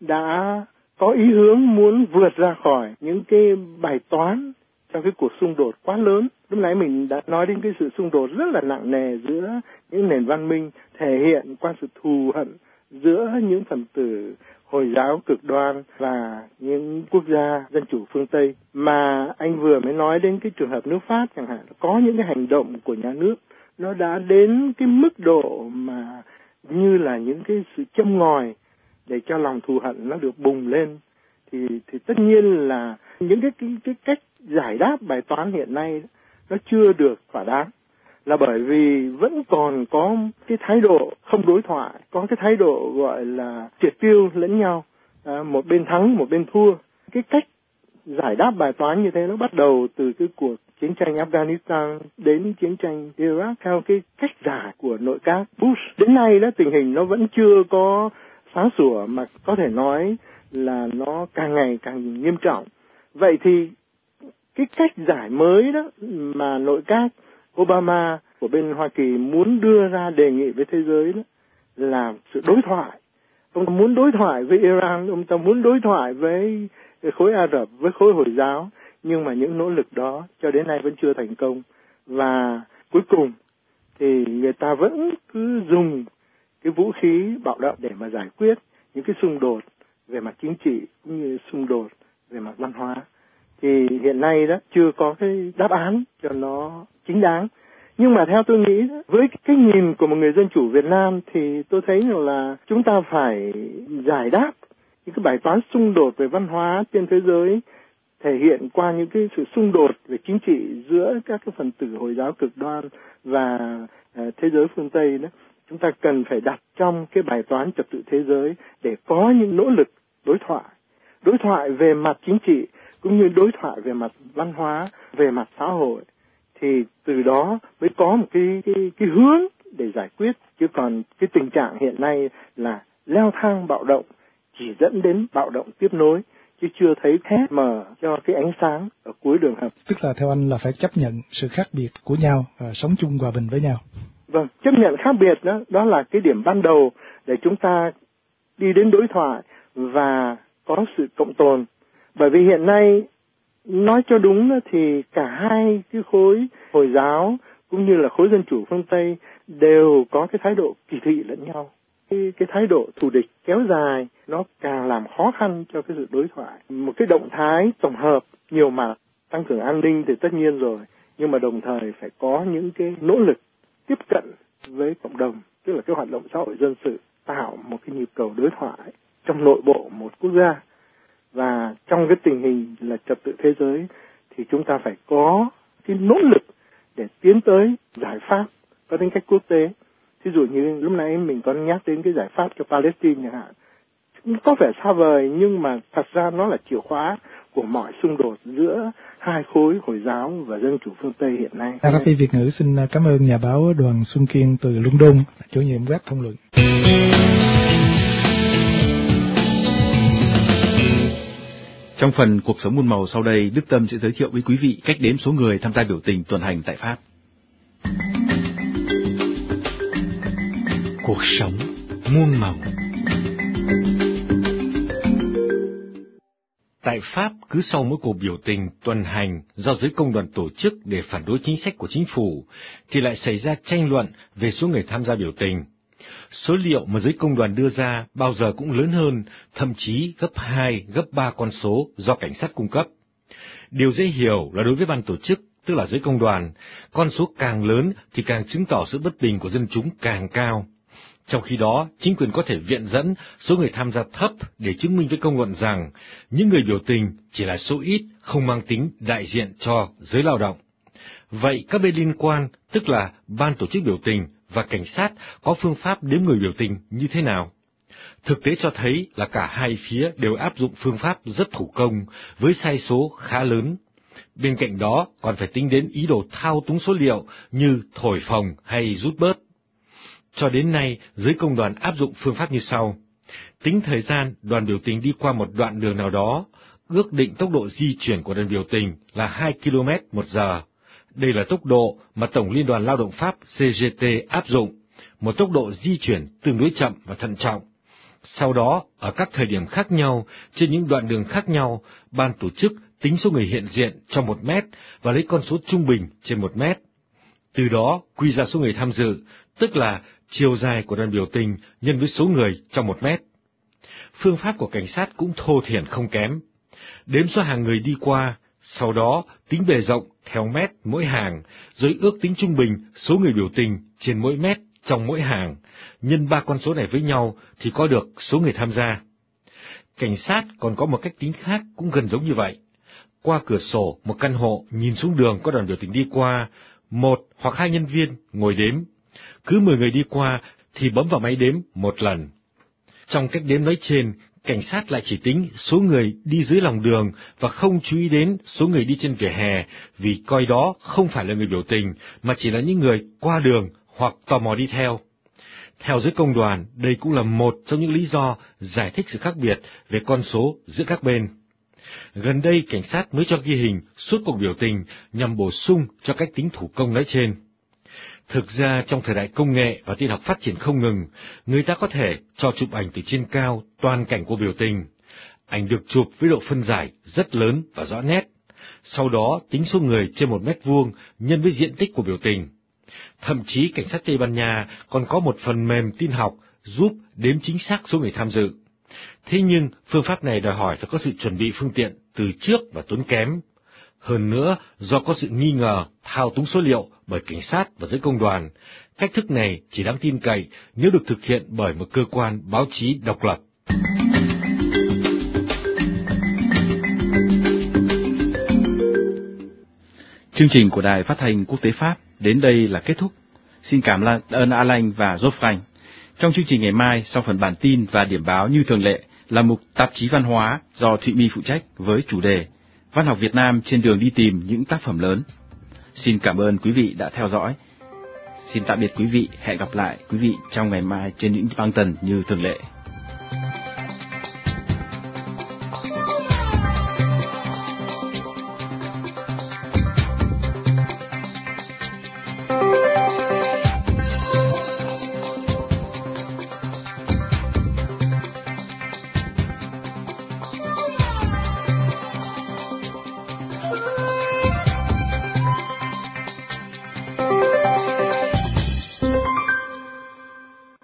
đã có ý hướng muốn vượt ra khỏi những cái bài toán trong cái cuộc xung đột quá lớn. Lúc nãy mình đã nói đến cái sự xung đột rất là nặng nề giữa những nền văn minh, thể hiện qua sự thù hận giữa những phần tử Hồi giáo cực đoan và những quốc gia dân chủ phương Tây. Mà anh vừa mới nói đến cái trường hợp nước Pháp chẳng hạn, có những cái hành động của nhà nước nó đã đến cái mức độ mà như là những cái sự châm ngòi để cho lòng thù hận nó được bùng lên. Thì tất nhiên là những cái cách giải đáp bài toán hiện nay nó chưa được thỏa đáng, là bởi vì vẫn còn có cái thái độ không đối thoại, có cái thái độ gọi là triệt tiêu lẫn nhau, một bên thắng một bên thua. Cái cách giải đáp bài toán như thế nó bắt đầu từ cái cuộc chiến tranh Afghanistan đến chiến tranh Iraq theo cái cách giải của nội các Bush. Đến nay đó tình hình nó vẫn chưa có sáng sủa, mà có thể nói là nó càng ngày càng nghiêm trọng. Vậy thì cái cách giải mới đó mà nội các Obama của bên Hoa Kỳ muốn đưa ra đề nghị với thế giới đó là sự đối thoại. Ông ta muốn đối thoại với Iran, ông ta muốn đối thoại với khối Ả Rập, với khối Hồi giáo, nhưng mà những nỗ lực đó cho đến nay vẫn chưa thành công. Và cuối cùng thì người ta vẫn cứ dùng cái vũ khí bạo động để mà giải quyết những cái xung đột về mặt chính trị cũng như xung đột về mặt văn hóa. Thì hiện nay đó chưa có cái đáp án cho nó chính đáng. Nhưng mà theo tôi nghĩ, với cái nhìn của một người dân chủ Việt Nam thì tôi thấy là chúng ta phải giải đáp những cái bài toán xung đột về văn hóa trên thế giới, thể hiện qua những cái sự xung đột về chính trị giữa các cái phần tử Hồi giáo cực đoan và thế giới phương Tây đó. Chúng ta cần phải đặt trong cái bài toán trật tự thế giới để có những nỗ lực đối thoại về mặt chính trị cũng như đối thoại về mặt văn hóa, về mặt xã hội, thì từ đó mới có một cái hướng để giải quyết. Chứ còn cái tình trạng hiện nay là leo thang bạo động chỉ dẫn đến bạo động tiếp nối, chứ chưa thấy hết mở cho cái ánh sáng ở cuối đường hầm. Tức là theo anh là phải chấp nhận sự khác biệt của nhau và sống chung hòa bình với nhau. Vâng, chấp nhận khác biệt đó là cái điểm ban đầu để chúng ta đi đến đối thoại và có sự cộng tồn. Bởi vì hiện nay nói cho đúng thì cả hai cái khối Hồi giáo cũng như là khối Dân chủ phương Tây đều có cái thái độ kỳ thị lẫn nhau. Cái thái độ thù địch kéo dài nó càng làm khó khăn cho cái sự đối thoại. Một cái động thái tổng hợp nhiều mặt, tăng cường an ninh thì tất nhiên rồi, nhưng mà đồng thời phải có những cái nỗ lực tiếp cận với cộng đồng, tức là cái hoạt động xã hội dân sự, tạo một cái nhịp cầu đối thoại trong nội bộ một quốc gia. Và trong cái tình hình là trật tự thế giới thì chúng ta phải có cái nỗ lực để tiến tới giải pháp có tính cách quốc tế. Ví dụ như lúc nãy mình có nhắc đến cái giải pháp cho Palestine chẳng hạn. Có vẻ xa vời nhưng mà thật ra nó là chìa khóa của mọi xung đột giữa hai khối Hồi giáo và Dân chủ phương Tây hiện nay. RFI Việt ngữ xin cảm ơn nhà báo Đoàn Xuân Kiên từ London, chủ nhiệm web Thông luận. Trong phần Cuộc sống muôn màu sau đây, Đức Tâm sẽ giới thiệu với quý vị cách đếm số người tham gia biểu tình tuần hành tại Pháp. Cuộc sống muôn màu. Tại Pháp, cứ sau mỗi cuộc biểu tình tuần hành do giới công đoàn tổ chức để phản đối chính sách của chính phủ, thì lại xảy ra tranh luận về số người tham gia biểu tình. Số liệu mà giới công đoàn đưa ra bao giờ cũng lớn hơn, thậm chí gấp 2, gấp 3 con số do cảnh sát cung cấp. Điều dễ hiểu là đối với ban tổ chức, tức là giới công đoàn, con số càng lớn thì càng chứng tỏ sự bất bình của dân chúng càng cao. Trong khi đó, chính quyền có thể viện dẫn số người tham gia thấp để chứng minh với công luận rằng những người biểu tình chỉ là số ít, không mang tính đại diện cho giới lao động. Vậy các bên liên quan, tức là ban tổ chức biểu tình và cảnh sát, có phương pháp đếm người biểu tình như thế nào? Thực tế cho thấy là cả hai phía đều áp dụng phương pháp rất thủ công với sai số khá lớn. Bên cạnh đó còn phải tính đến ý đồ thao túng số liệu như thổi phồng hay rút bớt. Cho đến nay, giới công đoàn áp dụng phương pháp như sau. Tính thời gian đoàn biểu tình đi qua một đoạn đường nào đó, ước định tốc độ di chuyển của đoàn biểu tình là 2 km/h. Đây là tốc độ mà Tổng Liên đoàn Lao động Pháp CGT áp dụng, một tốc độ di chuyển tương đối chậm và thận trọng. Sau đó, ở các thời điểm khác nhau, trên những đoạn đường khác nhau, ban tổ chức tính số người hiện diện trong 1 mét và lấy con số trung bình trên 1 mét. Từ đó, quy ra số người tham dự, tức là chiều dài của đoàn biểu tình nhân với số người trong 1 mét. Phương pháp của cảnh sát cũng thô thiển không kém. Đếm số hàng người đi qua, sau đó tính bề rộng theo mét mỗi hàng, rồi ước tính trung bình số người biểu tình trên mỗi mét trong mỗi hàng, nhân 3 con số này với nhau thì có được số người tham gia. Cảnh sát còn có một cách tính khác cũng gần giống như vậy. Qua cửa sổ một căn hộ nhìn xuống đường có đoàn biểu tình đi qua, 1 hoặc 2 nhân viên ngồi đếm. Cứ 10 người đi qua thì bấm vào máy đếm 1 lần. Trong cách đếm nói trên, cảnh sát lại chỉ tính số người đi dưới lòng đường và không chú ý đến số người đi trên vỉa hè, vì coi đó không phải là người biểu tình, mà chỉ là những người qua đường hoặc tò mò đi theo. Theo giới công đoàn, đây cũng là một trong những lý do giải thích sự khác biệt về con số giữa các bên. Gần đây, cảnh sát mới cho ghi hình suốt cuộc biểu tình nhằm bổ sung cho cách tính thủ công nói trên. Thực ra, trong thời đại công nghệ và tin học phát triển không ngừng, người ta có thể cho chụp ảnh từ trên cao toàn cảnh của biểu tình. Ảnh được chụp với độ phân giải rất lớn và rõ nét. Sau đó, tính số người trên 1 mét vuông nhân với diện tích của biểu tình. Thậm chí, cảnh sát Tây Ban Nha còn có một phần mềm tin học giúp đếm chính xác số người tham dự. Thế nhưng, phương pháp này đòi hỏi phải có sự chuẩn bị phương tiện từ trước và tốn kém. Hơn nữa, do có sự nghi ngờ thao túng số liệu bởi cảnh sát và giới công đoàn, cách thức này chỉ đáng tin cậy nếu được thực hiện bởi một cơ quan báo chí độc lập. Chương trình của Đài Phát thanh Quốc tế Pháp đến đây là kết thúc. Xin cảm ơn Alain và Geoffrey. Trong chương trình ngày mai, sau phần bản tin và điểm báo như thường lệ, là mục tạp chí văn hóa do Thụy My phụ trách với chủ đề Văn học Việt Nam trên đường đi tìm những tác phẩm lớn. Xin cảm ơn quý vị đã theo dõi. Xin tạm biệt quý vị, hẹn gặp lại quý vị trong ngày mai trên những băng tần như thường lệ.